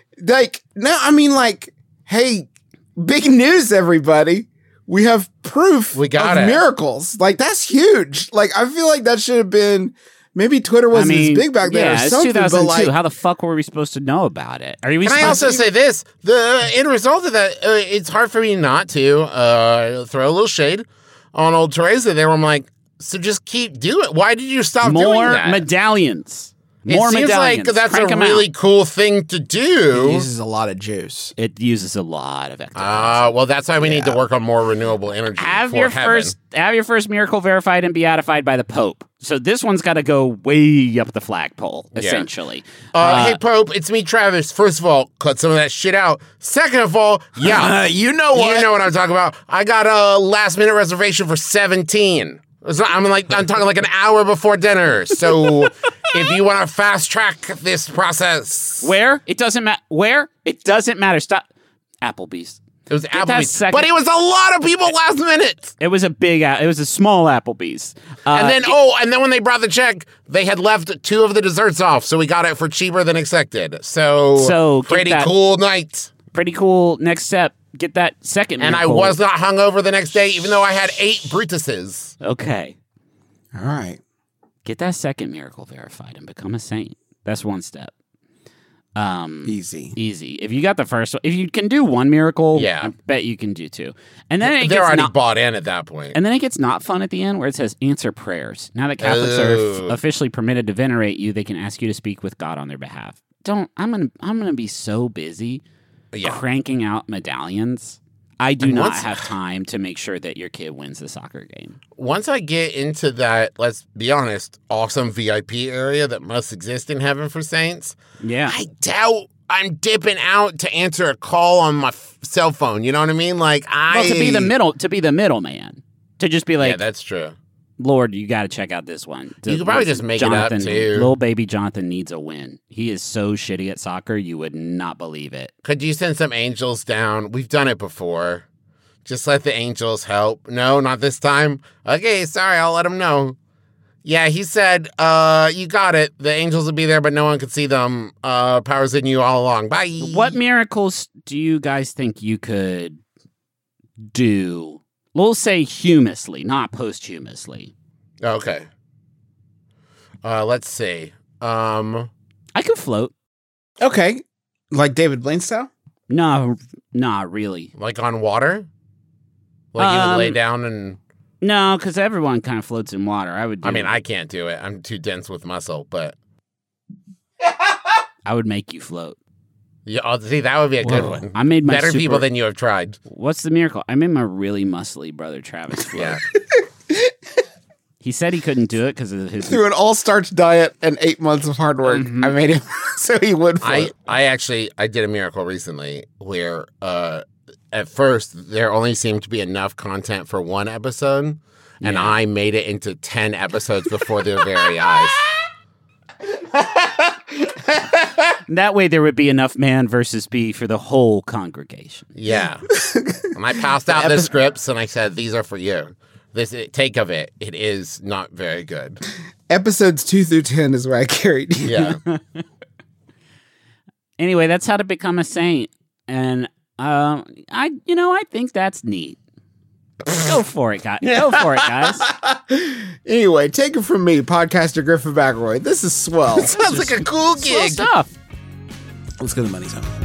Hey, big news, everybody. We have proof We got of it. miracles. That's huge. I feel like that should have been, maybe Twitter wasn't as big back then yeah, or it's something, 2002. but How the fuck were we supposed to know about it? Are we Can I supposed also to? say this? The end result of that, it's hard for me not to throw a little shade on old Teresa there. I'm like, so just keep doing it. Why did you stop doing More that? medallions. It More seems medallions. like that's Crank a 'em really out. cool thing to it do. uses a lot of juice. It uses a lot of ectoplasm. Well, that's why we need to work on more renewable energy. have for your heaven. have your first miracle verified and beatified by the Pope. So this one's got to go way up the flagpole, essentially. Hey, Pope, it's me, Travis. First of all, cut some of that shit out. Second of all, yeah, You know what? you know what I'm talking about. I got a last minute reservation for 17. So I'm talking like an hour before dinner. So if you want to fast track this process, Where? It doesn't matter. Where? It doesn't matter. Stop. Applebee's. it was that Applebee's, second- but it was a lot of people last minute. It was a small Applebe's. And then when they brought the check, they had left 2 of the desserts off, so we got it for cheaper than expected. So get pretty that- cool night. Pretty cool. Next step. Get that second And I miracle. was not hungover the next day, even though I had 8 Brutuses. Okay. All right. Get that second miracle verified and become a saint. That's one step. Easy. Easy. If you got the first one, if you can do one miracle, Yeah. I bet you can do 2. And then it They're gets already not, bought in at that point. and then it gets not fun at the end where it says answer prayers. Now that Catholics are Oh. officially permitted to venerate you, they can ask you to speak with God on their behalf. I'm gonna be so busy Yeah. cranking out medallions. I do not have time to make sure that your kid wins the soccer game. Once I get into that, let's be honest, awesome VIP area that must exist in Heaven for Saints, I doubt I'm dipping out to answer a call on my cell phone. You know what I mean? Like to be the middleman, to just be like, yeah, that's true. Lord, you got to check out this one. You could probably just make it up, too. Little baby Jonathan needs a win. He is so shitty at soccer, you would not believe it. Could you send some angels down? We've done it before. Just let the angels help. No, not this time. Okay, sorry, I'll let him know. Yeah, he said, you got it. The angels will be there, but no one could see them. Power's in you all along. Bye. What miracles do you guys think you could do? We'll say humously, not posthumously. Okay. Let's see. I can float. Okay. Like David Blaine style? No, not really. Like on water? Like you would lay down and... No, because everyone kind of floats in water. I mean, I can't do it. I'm too dense with muscle, but... I would make you float. Yeah, see, that would be a good one. I made my better people than you have tried. What's the miracle? I made my really muscly brother Travis float. Yeah. He said he couldn't do it because of his... Through an all-starch diet and 8 months of hard work, I made him so he would float. I did a miracle recently where at first there only seemed to be enough content for one episode, and I made it into 10 episodes before their very eyes. That way there would be enough man versus bee for the whole congregation. Yeah. And I passed out the scripts and I said, these are for you. Take of it. It is not very good. Episodes 2 through 10 is where I carried you. Yeah. Anyway, that's how to become a saint. And I think that's neat. Go for it, guys. Go for it, guys. Anyway, take it from me, podcaster Griffin McElroy. This is swell. Sounds like a cool gig. Swell stuff. Let's go to the money zone.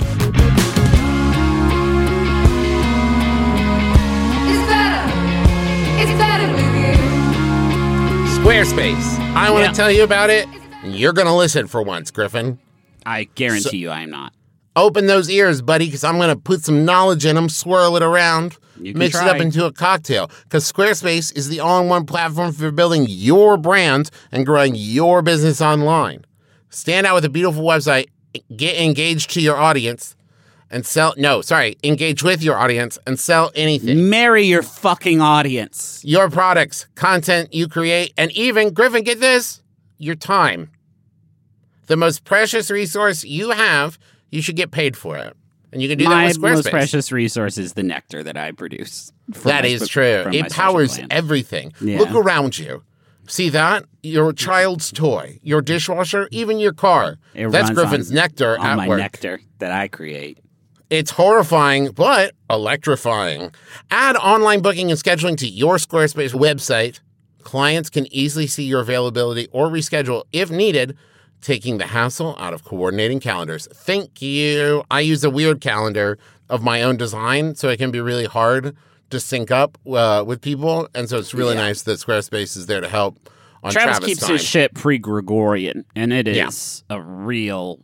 It's better with you. Squarespace. I want to tell you about it, and you're going to listen for once, Griffin. I guarantee you I am not. Open those ears, buddy, because I'm going to put some knowledge in them, swirl it around, mix it up into a cocktail. Because Squarespace is the all-in-one platform for building your brand and growing your business online. Stand out with a beautiful website, get engaged to your audience, and engage with your audience and sell anything. Marry your fucking audience. Your products, content you create, and even, Griffin, get this, your time. The most precious resource you have, you should get paid for it. And you can do that with Squarespace. My most precious resource is the nectar that I produce. That is true. It powers everything. Yeah. Look around you. See that? Your child's toy, your dishwasher, even your car. That's Griffin's nectar on at my work. Nectar that I create. It's horrifying, but electrifying. Add online booking and scheduling to your Squarespace website. Clients can easily see your availability or reschedule if needed, taking the hassle out of coordinating calendars. Thank you. I use a weird calendar of my own design, so it can be really hard to sync up with people. And so it's really nice that Squarespace is there to help on Travis keeps time. His shit pre-Gregorian, and it is a real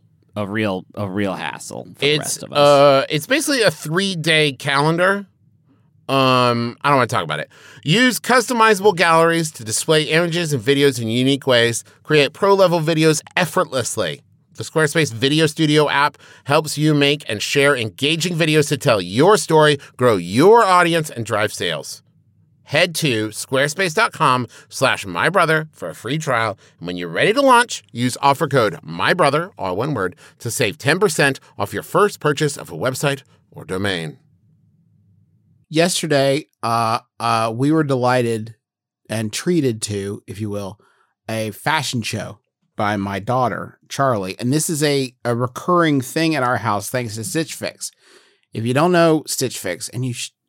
hassle for the rest of us. It's basically a 3-day calendar. I don't want to talk about it. Use customizable galleries to display images and videos in unique ways. Create pro-level videos effortlessly. The Squarespace Video Studio app helps you make and share engaging videos to tell your story, grow your audience, and drive sales. Head to squarespace.com/mybrother for a free trial. And when you're ready to launch, use offer code MYBROTHER, all one word, to save 10% off your first purchase of a website or domain. Yesterday, we were delighted and treated to, if you will, a fashion show by my daughter, Charlie. And this is a recurring thing at our house thanks to Stitch Fix. If you don't know Stitch Fix, and you should.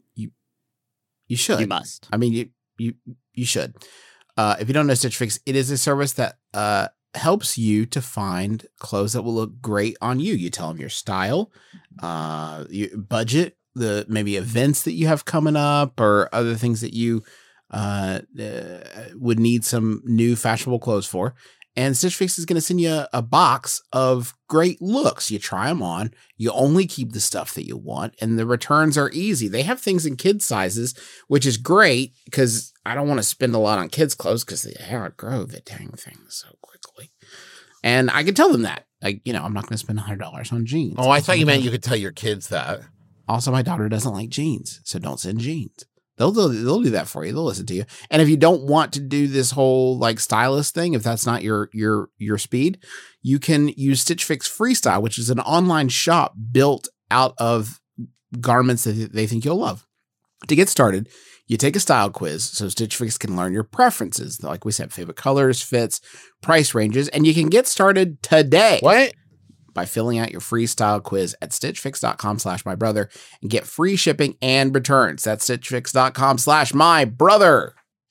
You must. I mean, you should. If you don't know Stitch Fix, it is a service that helps you to find clothes that will look great on you. You tell them your style, your budget, the maybe events that you have coming up, or other things that you would need some new fashionable clothes for. And Stitch Fix is going to send you a box of great looks. You try them on. You only keep the stuff that you want, and the returns are easy. They have things in kids' sizes, which is great because I don't want to spend a lot on kids' clothes because they outgrow the dang thing so quickly. And I can tell them that. I'm not going to spend $100 on jeans. Oh, I thought you meant you could tell your kids that. Also, my daughter doesn't like jeans, so don't send jeans. They'll do that for you. They'll listen to you. And if you don't want to do this whole like stylist thing, if that's not your speed, you can use Stitch Fix Freestyle, which is an online shop built out of garments that they think you'll love. To get started, you take a style quiz so Stitch Fix can learn your preferences. Like we said, favorite colors, fits, price ranges, and you can get started today. What? By filling out your free style quiz at stitchfix.com/mybrother and get free shipping and returns. That's stitchfix.com/mybrother.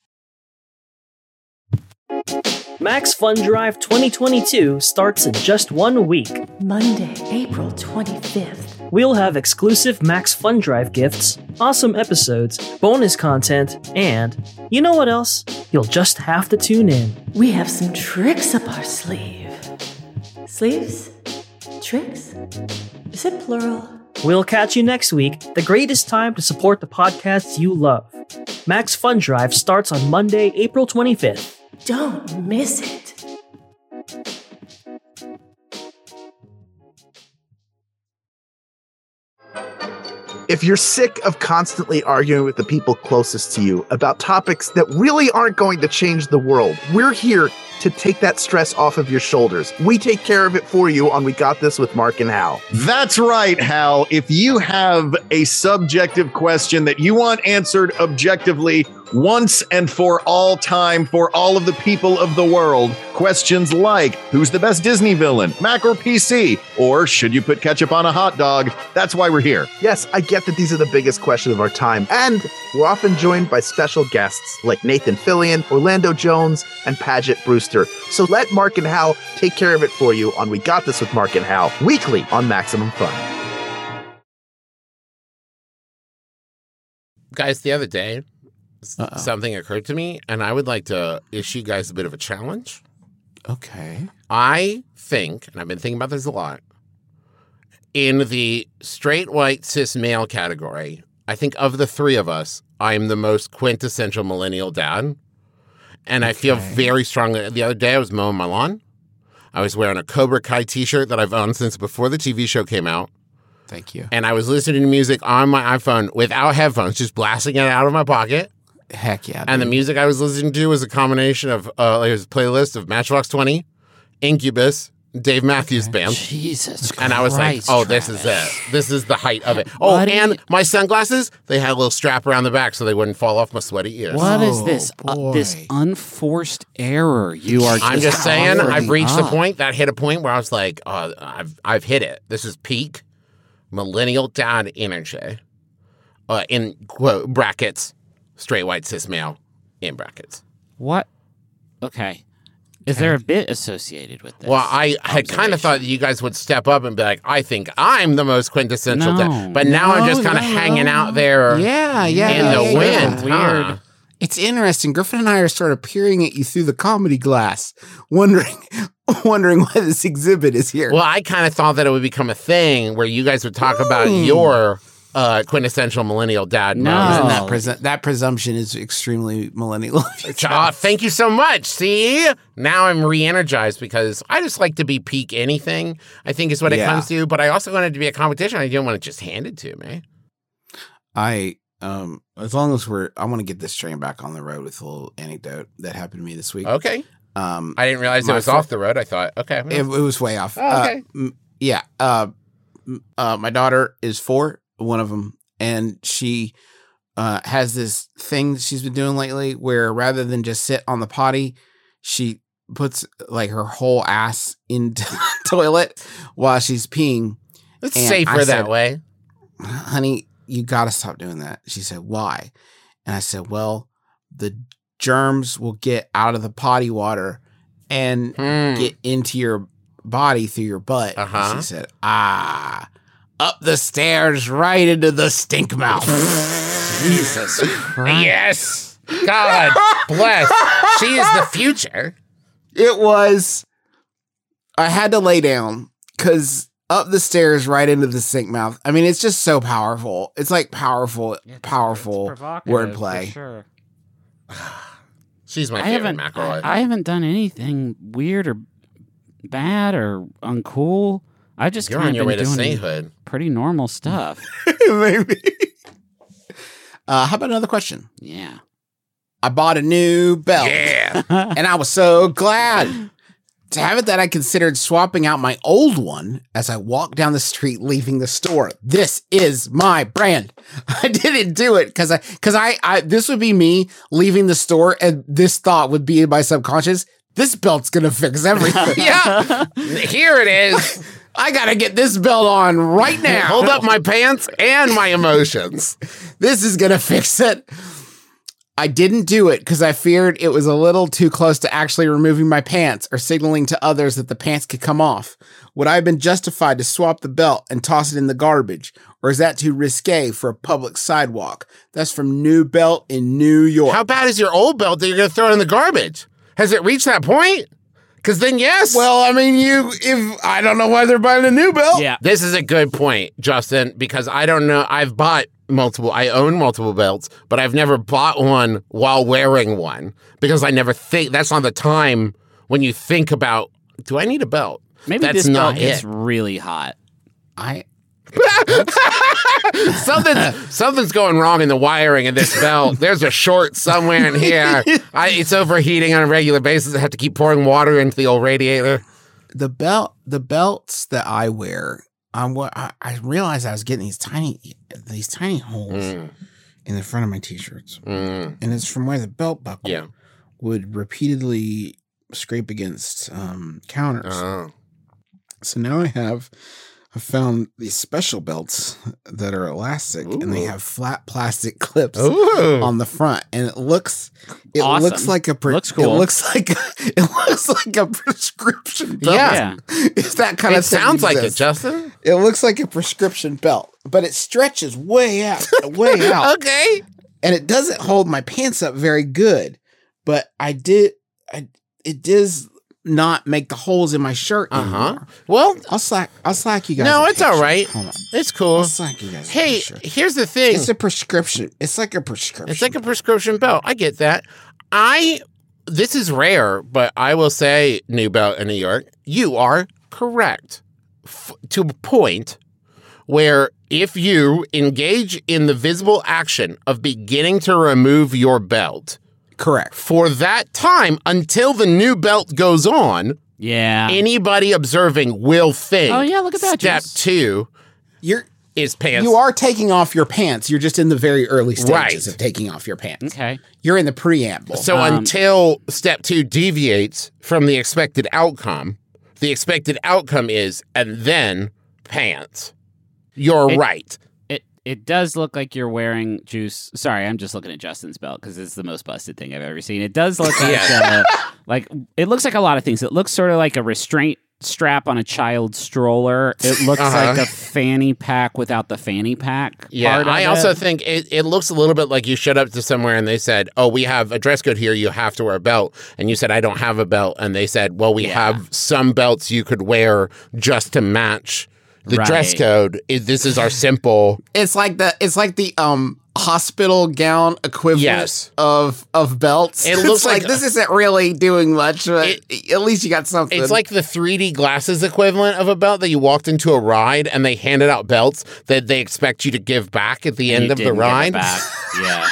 Max Fun Drive 2022 starts in just 1 week. Monday, April 25th. We'll have exclusive Max Fun Drive gifts, awesome episodes, bonus content, and you know what else? You'll just have to tune in. We have some tricks up our sleeve. Sleeves? Tricks? Is it plural? We'll catch you next week, the greatest time to support the podcasts you love. Max Fun Drive starts on Monday, April 25th. Don't miss it. If you're sick of constantly arguing with the people closest to you about topics that really aren't going to change the world, we're here to take that stress off of your shoulders. We take care of it for you on We Got This with Mark and Hal. That's right, Hal. If you have a subjective question that you want answered objectively once and for all time for all of the people of the world, questions like, who's the best Disney villain, Mac or PC? Or should you put ketchup on a hot dog? That's why we're here. Yes, I get that these are the biggest questions of our time, and we're often joined by special guests like Nathan Fillion, Orlando Jones, and Paget Brewster. So let Mark and Hal take care of it for you on We Got This with Mark and Hal, weekly on Maximum Fun. Guys, the other day, something occurred to me, and I would like to issue you guys a bit of a challenge. Okay. I think, and I've been thinking about this a lot, in the straight, white, cis male category, I think of the three of us, I'm the most quintessential millennial dad. And I feel very strongly. The other day I was mowing my lawn. I was wearing a Cobra Kai t-shirt that I've owned since before the TV show came out. Thank you. And I was listening to music on my iPhone without headphones, just blasting it out of my pocket. Heck yeah. And the music I was listening to was a combination of, it was a playlist of Matchbox 20, Incubus, Dave Matthews Band. Jesus Christ. And I was like, oh, this is it. This is the height of it. Oh, and my sunglasses, they had a little strap around the back so they wouldn't fall off my sweaty ears. What is this? This unforced error you are I'm just saying, I've reached a point, that hit a point where I was like, oh, I've hit it. This is peak millennial dad energy. In quote, brackets, straight white cis male, in brackets. What? Okay. Is there a bit associated with this? Well, I had kind of thought that you guys would step up and be like, I think I'm the most quintessential dad. But now I'm just kind of hanging out there in the wind. Weird. It's interesting. Griffin and I are sort of peering at you through the comedy glass, wondering why this exhibit is here. Well, I kind of thought that it would become a thing where you guys would talk about your quintessential millennial dad. No. That presumption is extremely millennial. Thank you so much. See? Now I'm re-energized because I just like to be peak anything, I think is what it comes to. But I also wanted to be a competition. I didn't want it just handed to me. As long as I want to get this train back on the road with a little anecdote that happened to me this week. Okay. I didn't realize it was off the road. I thought, okay. It was way off. Oh, okay. My daughter is 4, one of them, and she has this thing she's been doing lately where rather than just sit on the potty, she puts like her whole ass into the toilet while she's peeing. It's safer that way. Honey, you got to stop doing that. She said, why? And I said, well, the germs will get out of the potty water and get into your body through your butt. And she said, up the stairs right into the stink mouth. Jesus Christ. Yes. God bless. She is the future. It was, I had to lay down because up the stairs right into the sink mouth. I mean, it's just so powerful. It's like powerful wordplay. Sure. She's my favorite McElroy. I haven't done anything weird or bad or uncool. I just You're kind on of your way been to doing sainthood. pretty normal stuff. Maybe. How about another question? Yeah. I bought a new belt. Yeah. And I was so glad to have it that I considered swapping out my old one as I walked down the street leaving the store. This is my brand. I didn't do it because this would be me leaving the store, and this thought would be in my subconscious. This belt's gonna fix everything. Yeah. Here it is. I gotta get this belt on right now. Hold up my pants and my emotions. This is gonna fix it. I didn't do it because I feared it was a little too close to actually removing my pants or signaling to others that the pants could come off. Would I have been justified to swap the belt and toss it in the garbage? Or is that too risque for a public sidewalk? That's from New Belt in New York. How bad is your old belt that you're going to throw it in the garbage? Has it reached that point? Because then, yes. Well, I mean, if I don't know why they're buying a new belt. Yeah. This is a good point, Justin, because I don't know. I own multiple belts, but I've never bought one while wearing one because I never think that's not the time when you think about, do I need a belt? Maybe that's this not belt it. gets really hot. Something's going wrong in the wiring of this belt. There's a short somewhere in here. It's overheating on a regular basis. I have to keep pouring water into the old radiator. The belts that I wear, I realized I was getting these tiny holes in the front of my t-shirts, and it's from where the belt buckle would repeatedly scrape against counters. Oh. So now I found these special belts that are elastic, and they have flat plastic clips on the front, and it looks Awesome. looks like a Looks cool. it looks like a prescription belt. Yeah. It's that kind of It thing sounds like it, exists. Justin. It looks like a prescription belt, but it stretches way out, way out. Okay. And it doesn't hold my pants up very good, but it does not make the holes in my shirt anymore. Well, I'll slack you guys. no, a it's all picture. right. Hold on. It's cool. I'll slack you guys. a Hey, picture. here's the thing. It's a prescription. It's like a prescription. It's like a prescription belt. I get that. This is rare, but I will say, New Belt in New York, you are correct to a point where if you engage in the visible action of beginning to remove your belt, correct. for that time until the new belt goes on, Yeah. anybody observing will think, Oh, yeah, look at that, step Juice. 2 is pants. You are taking off your pants. You're just in the very early stages Right. of taking off your pants. Okay. You're in the preamble. So until step 2 deviates from the expected outcome is, and then pants. You're right. It does look like you're wearing Juice. Sorry, I'm just looking at Justin's belt because it's the most busted thing I've ever seen. It does look like it looks like a lot of things. It looks sort of like a restraint strap on a child's stroller. It looks like a fanny pack without the fanny pack. Yeah, part of I also it. think it looks a little bit like you showed up to somewhere and they said, oh, we have a dress code here. You have to wear a belt. And you said, I don't have a belt. And they said, well, we have some belts you could wear just to match the dress code. This is our simple. It's like the hospital gown equivalent of belts. It looks like like this isn't really doing much, but at least you got something. It's like the 3D glasses equivalent of a belt that you walked into a ride and they handed out belts that they expect you to give back at the end of the ride. Yeah.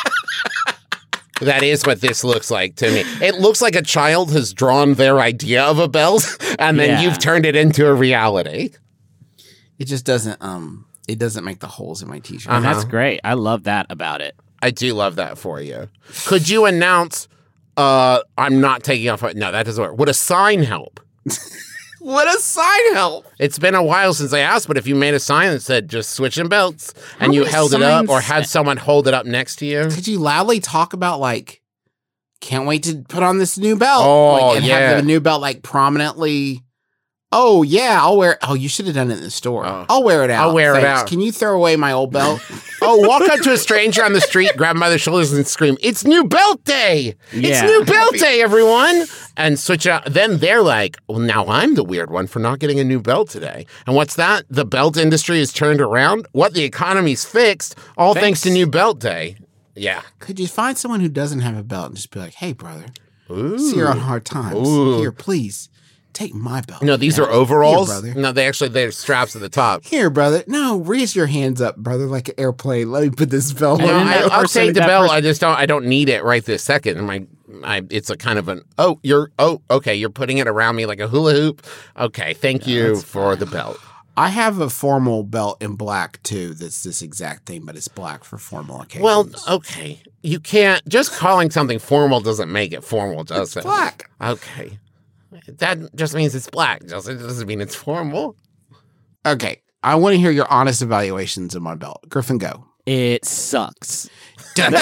That is what this looks like to me. It looks like a child has drawn their idea of a belt and then you've turned it into a reality. It just doesn't it doesn't make the holes in my t-shirt. And that's great. I love that about it. I do love that for you. Could you announce I'm not taking off? No, that doesn't work. Would a sign help? Would a sign help? It's been a while since I asked, but if you made a sign that said just switching belts and you held it up or had someone hold it up next to you. Could you loudly talk about like, can't wait to put on this new belt? Oh, and have the new belt like prominently. Oh yeah, I'll wear. Oh, you should have done it in the store. I'll wear it out. I'll wear it Thanks. out. Can you throw away my old belt? Walk up to a stranger on the street, grab him by the shoulders and scream, it's New Belt Day! It's New Belt Day, everyone! and switch it out. Then they're like, well, now I'm the weird one for not getting a new belt today. And what's that? The belt industry is turned around. What? The economy's fixed, all thanks to New Belt Day. Yeah. Could you find someone who doesn't have a belt and just be like, hey, brother, Ooh. see you're on hard times. Ooh. Here, please. Take my belt. No, these are overalls. Here, brother. No, they're straps at the top. Here, brother. No, raise your hands up, brother, like an airplane. Let me put this belt on. I'll take the belt. I don't need it right this second. It's a kind of okay. You're putting it around me like a hula hoop. Okay, thank you for the belt. I have a formal belt in black too. That's this exact thing, but it's black for formal occasions. Well, okay. You can't just calling something formal doesn't make it formal, does it? Black. Okay. That just means it's black. It doesn't mean it's formal. Okay. I want to hear your honest evaluations of my belt. Griffin, go. It sucks. That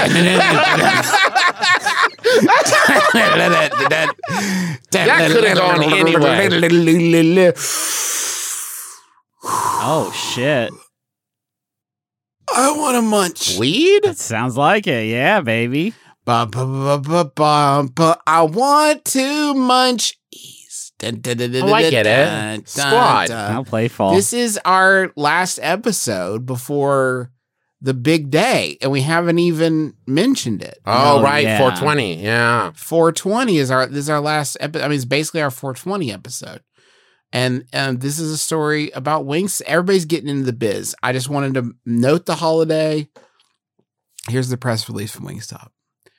could have gone anyway. Oh, shit. I want to munch. Weed? That sounds like it. Yeah, baby. I want to munch ease. I get it. Squad. I'll play fall. This is our last episode before the big day, and we haven't even mentioned it. Oh, right. Yeah. 420. Yeah. 420 is our last episode. I mean, it's basically our 420 episode. And this is a story about Wings. Everybody's getting into the biz. I just wanted to note the holiday. Here's the press release from Wingstop.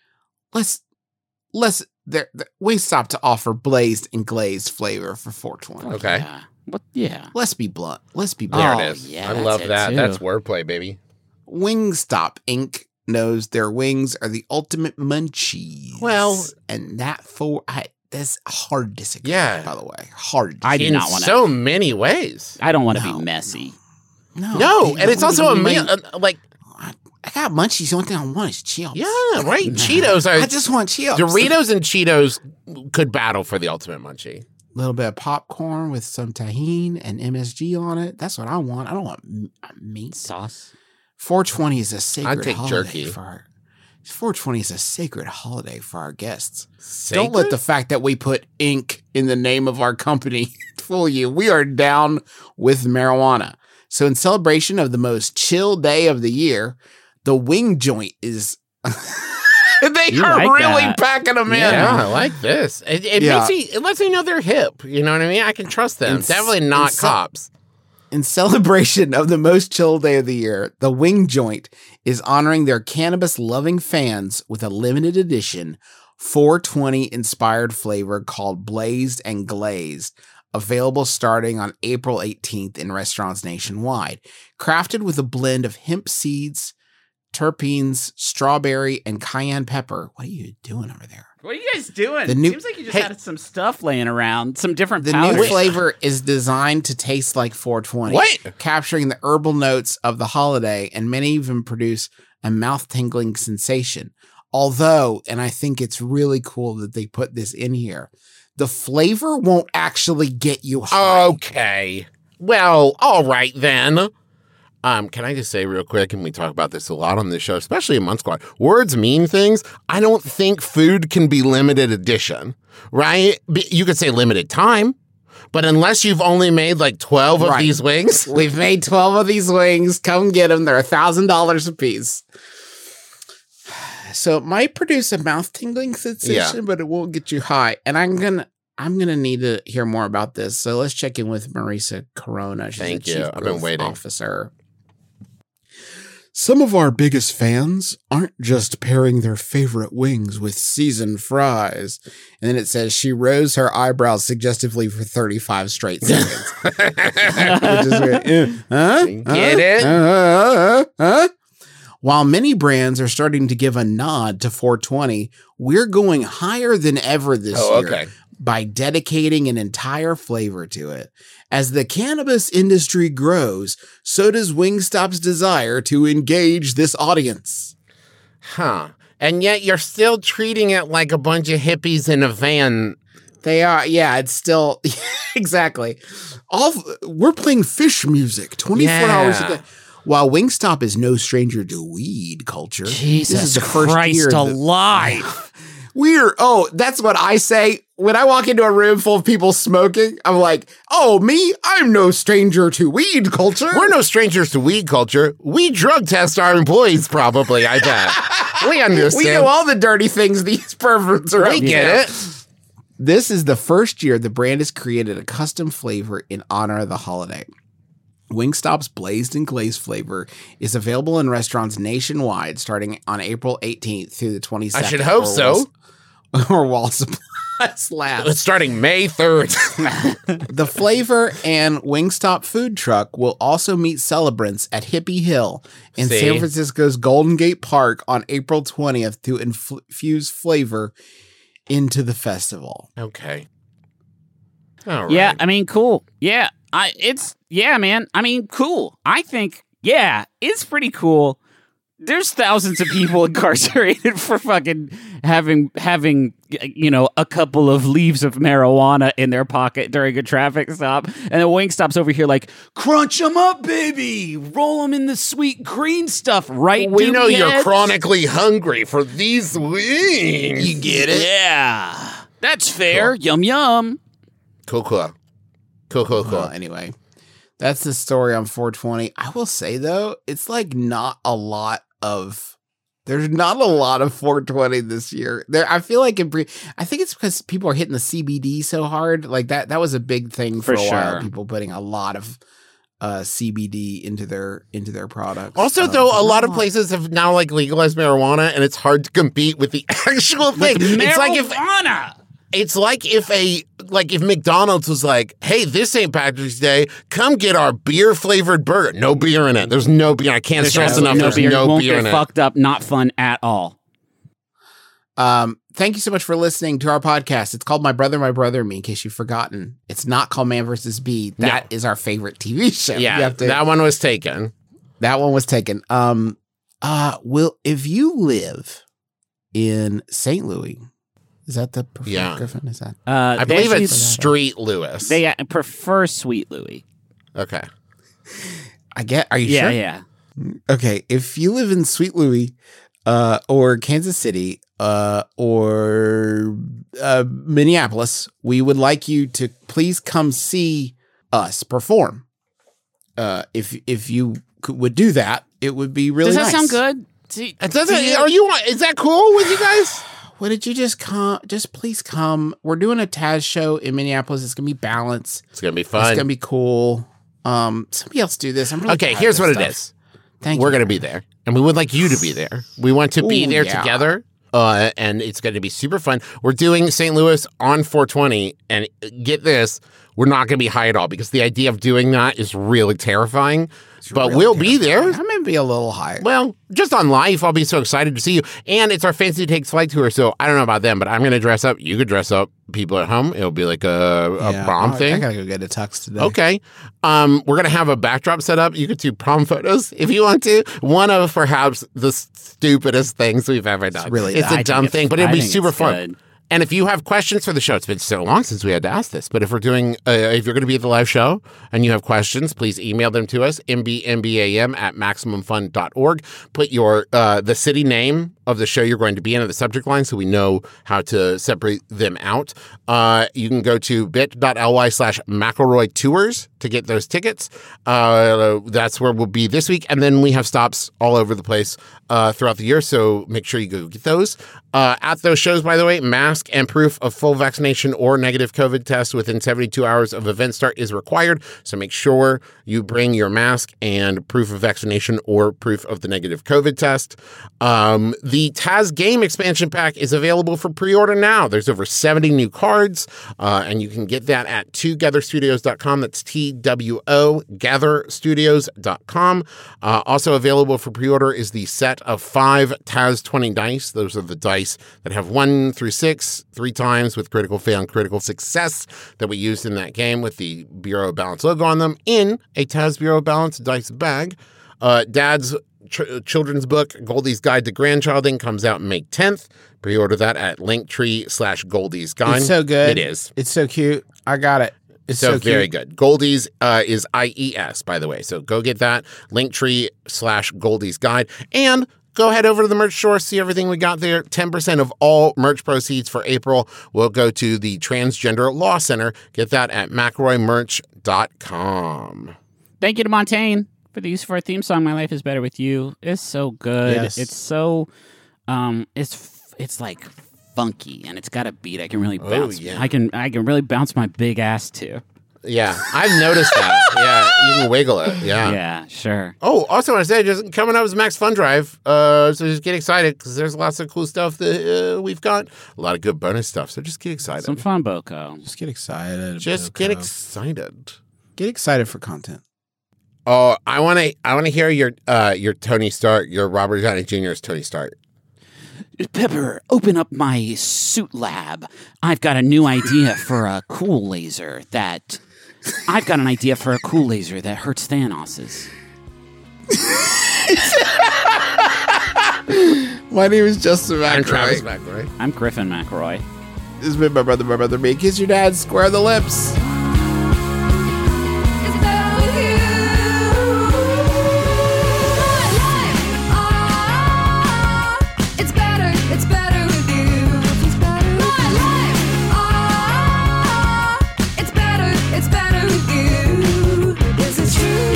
Wingstop to offer blazed and glazed flavor for 420. Okay. Yeah. What? Yeah. Let's be blunt. Let's be There blunt. it is. yeah, I that's love it that. too. That's wordplay, baby. Wingstop Inc. knows their wings are the ultimate munchies. Well- and that's hard to disagree. Yeah. By the way, hard. I do In not want to. so many ways. I don't want to No, be messy. No, and it's also a meal. Like, I got munchies. The only thing I want is chips. yeah, right. Cheetos are. I just want chips. Doritos and Cheetos could battle for the ultimate munchie. A little bit of popcorn with some tahini and MSG on it. That's what I want. I don't want meat. Sauce. 420 is a sacred I'd take holiday jerky. for our 420 is a sacred holiday for our guests. Sacred? Don't let the fact that we put ink in the name of our company fool you. We are down with marijuana. So in celebration of the most chill day of the year, the wing joint is they You are like really that. packing them in. Yeah, I like this. It Yeah. lets me know they're hip. You know what I mean? I can trust them. It's- Definitely not it's- cops. In celebration of the most chill day of the year, the Wing Joint is honoring their cannabis-loving fans with a limited edition 420 inspired flavor called Blazed and Glazed, available starting on April 18th in restaurants nationwide. Crafted with a blend of hemp seeds, terpenes, strawberry, and cayenne pepper. What are you doing over there? What are you guys doing? The new- Seems like you just Hey. had some stuff laying around, some different The powders. new flavor is designed to taste like 420. What? Capturing the herbal notes of the holiday, and many even produce a mouth-tingling sensation. Although, and I think it's really cool that they put this in here, the flavor won't actually get you high. Okay. Well, all right then. Can I just say real quick, and we talk about this a lot on this show, especially in Month Squad, words mean things. I don't think food can be limited edition, right? You could say limited time, but unless you've only made like 12 of Right. these wings. We've made 12 of these wings. Come get them. They're $1,000 a piece. So it might produce a mouth-tingling sensation, Yeah. but it won't get you high. And I'm gonna need to hear more about this. So let's check in with Marisa Corona. She's Thank the you. Chief I've been Growth waiting. Officer. Some of our biggest fans aren't just pairing their favorite wings with seasoned fries. And then it says she rose her eyebrows suggestively for 35 straight seconds. Which is weird. Huh? Get it? Huh? While many brands are starting to give a nod to 420, we're going higher than ever this Oh, year okay. by dedicating an entire flavor to it. As the cannabis industry grows, so does Wingstop's desire to engage this audience. Huh. And yet you're still treating it like a bunch of hippies in a van. They are, yeah, it's still, exactly. We're playing fish music 24 hours a day. While Wingstop is no stranger to weed culture, this is Jesus the first Christ year alive. That's what I say. When I walk into a room full of people smoking, I'm like, oh, me? I'm no stranger to weed culture. We're no strangers to weed culture. We drug test our employees, probably, I bet. We understand. We know all the dirty things these perverts are up to. We get it. This is the first year the brand has created a custom flavor in honor of the holiday. Wingstop's Blazed and Glazed flavor is available in restaurants nationwide starting on April 18th through the 22nd. I should hope so. Or while supplies last. It's starting May 3rd. The flavor and Wingstop food truck will also meet celebrants at Hippie Hill in San Francisco's Golden Gate Park on April 20th to infuse flavor into the festival. Okay. All right. Yeah, I mean, cool. Yeah, man. I mean, cool. I think, it's pretty cool. There's thousands of people incarcerated for fucking having a couple of leaves of marijuana in their pocket during a traffic stop. And then Wingstop's over here like, crunch them up, baby. Roll them in the sweet green stuff, right? We know you're chronically hungry for these wings. You get it? Yeah. That's fair. Cool. Yum, yum. Cool. Well, anyway, that's the story on 420. I will say, though, it's like there's not a lot of 420 this year. I feel like I think it's because people are hitting the CBD so hard. Like that was a big thing for a while. People putting a lot of CBD into their products. Also, though, a lot of places have now like legalized marijuana, and it's hard to compete with the actual thing. It's like if McDonald's was like, hey, this St. Patrick's Day, come get our beer flavored burger. No beer in it. There's no beer. I can't stress enough. There's no beer in it. Fucked up, not fun at all. Thank you so much for listening to our podcast. It's called My Brother, Me, in case you've forgotten. It's not called Man vs. Bee. That is our favorite TV show. Yeah, that one was taken. If you live in St. Louis, is that the preferred Griffin? Is that? I believe it's Street Louis. They prefer Sweet Louis. Okay. Are you sure? Yeah. Okay. If you live in Sweet Louis, or Kansas City, or Minneapolis, we would like you to please come see us perform. If you would do that, it would be really nice. Does that sound good? Is that cool with you guys? Wouldn't you just come? Just please come. We're doing a Taz show in Minneapolis. It's gonna be balanced. It's gonna be fun. It's gonna be cool. Somebody else do this. I'm really okay. Here's what it is. We're gonna be there, and we would like you to be there. We want to be there together, and it's gonna be super fun. We're doing St. Louis on 420, and get this, we're not gonna be high at all because the idea of doing that is really terrifying. But we'll be there. I'm going to be a little high. Well, just on life, I'll be so excited to see you. And it's our Fancy Takes Flight tour, so I don't know about them, but I'm going to dress up. You could dress up. People at home, it'll be like a prom thing. I got to go get a tux today. Okay. We're going to have a backdrop set up. You could do prom photos if you want to. One of perhaps the stupidest things we've ever done. It's a dumb thing, but it'll be super fun. Good. And if you have questions for the show, it's been so long since we had to ask this, but if we're doing, if you're going to be at the live show and you have questions, please email them to us, mbmbam@maximumfun.org. Put your, the city name of the show you're going to be in the subject line so we know how to separate them out. You can go to bit.ly/McElroy Tours to get those tickets. That's where we'll be this week. And then we have stops all over the place throughout the year, so make sure you go get those. At those shows, by the way, mask and proof of full vaccination or negative COVID test within 72 hours of event start is required. So make sure you bring your mask and proof of vaccination or proof of the negative COVID test. The Taz Game Expansion Pack is available for pre-order now. There's over 70 new cards, and you can get that at togetherstudios.com. That's TWO, gatherstudios.com. Also available for pre-order is the set of 5 Taz 20 dice. Those are the dice that have 1 through 6, 3 times with critical fail and critical success that we used in that game with the Bureau of Balance logo on them in a Taz Bureau of Balance dice bag. Dad's children's book, Goldie's Guide to Grandchilding, comes out May 10th. Pre-order that at Linktree/Goldie's Guide. It's so good. It is. It's so cute. I got it. It's so very good. Goldie's is IES, by the way. So go get that. Linktree/Goldie's Guide. And go head over to the merch store, see everything we got there. 10% of all merch proceeds for April will go to the Transgender Law Center. Get that at McElroymerch.com. Thank you to Montaigne for the use of our theme song, My Life is Better With You. It's so good. Yes. It's so, it's like funky, and it's got a beat I can really bounce. Yeah. I can really bounce my big ass to. Yeah, I've noticed that. Yeah, you can wiggle it. Yeah. Yeah, sure. Oh, also want to say, just coming up is Max Fun Drive. So just get excited because there's lots of cool stuff that we've got. A lot of good bonus stuff. So just get excited. Some fun, Boko. Just get excited. Just get excited. Get excited for content. Oh, I want to hear your Tony Stark, your Robert Downey Jr.'s Tony Stark. Pepper, open up my suit lab. I've got a new idea for a cool laser that... I've got an idea for a cool laser that hurts Thanos's. My name is Justin McElroy. I'm Travis McElroy. I'm Griffin McElroy. This has been my brother, me. Kiss your dad, square the lips. It's better with you. My life, it's better with you. My life, it's better with you. This is true.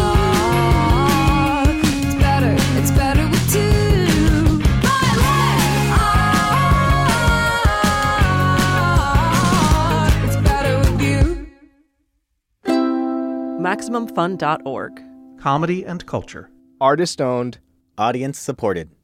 It's better with two. My life, it's better with you. MaximumFun.org. Comedy and culture. Artist owned. Audience supported.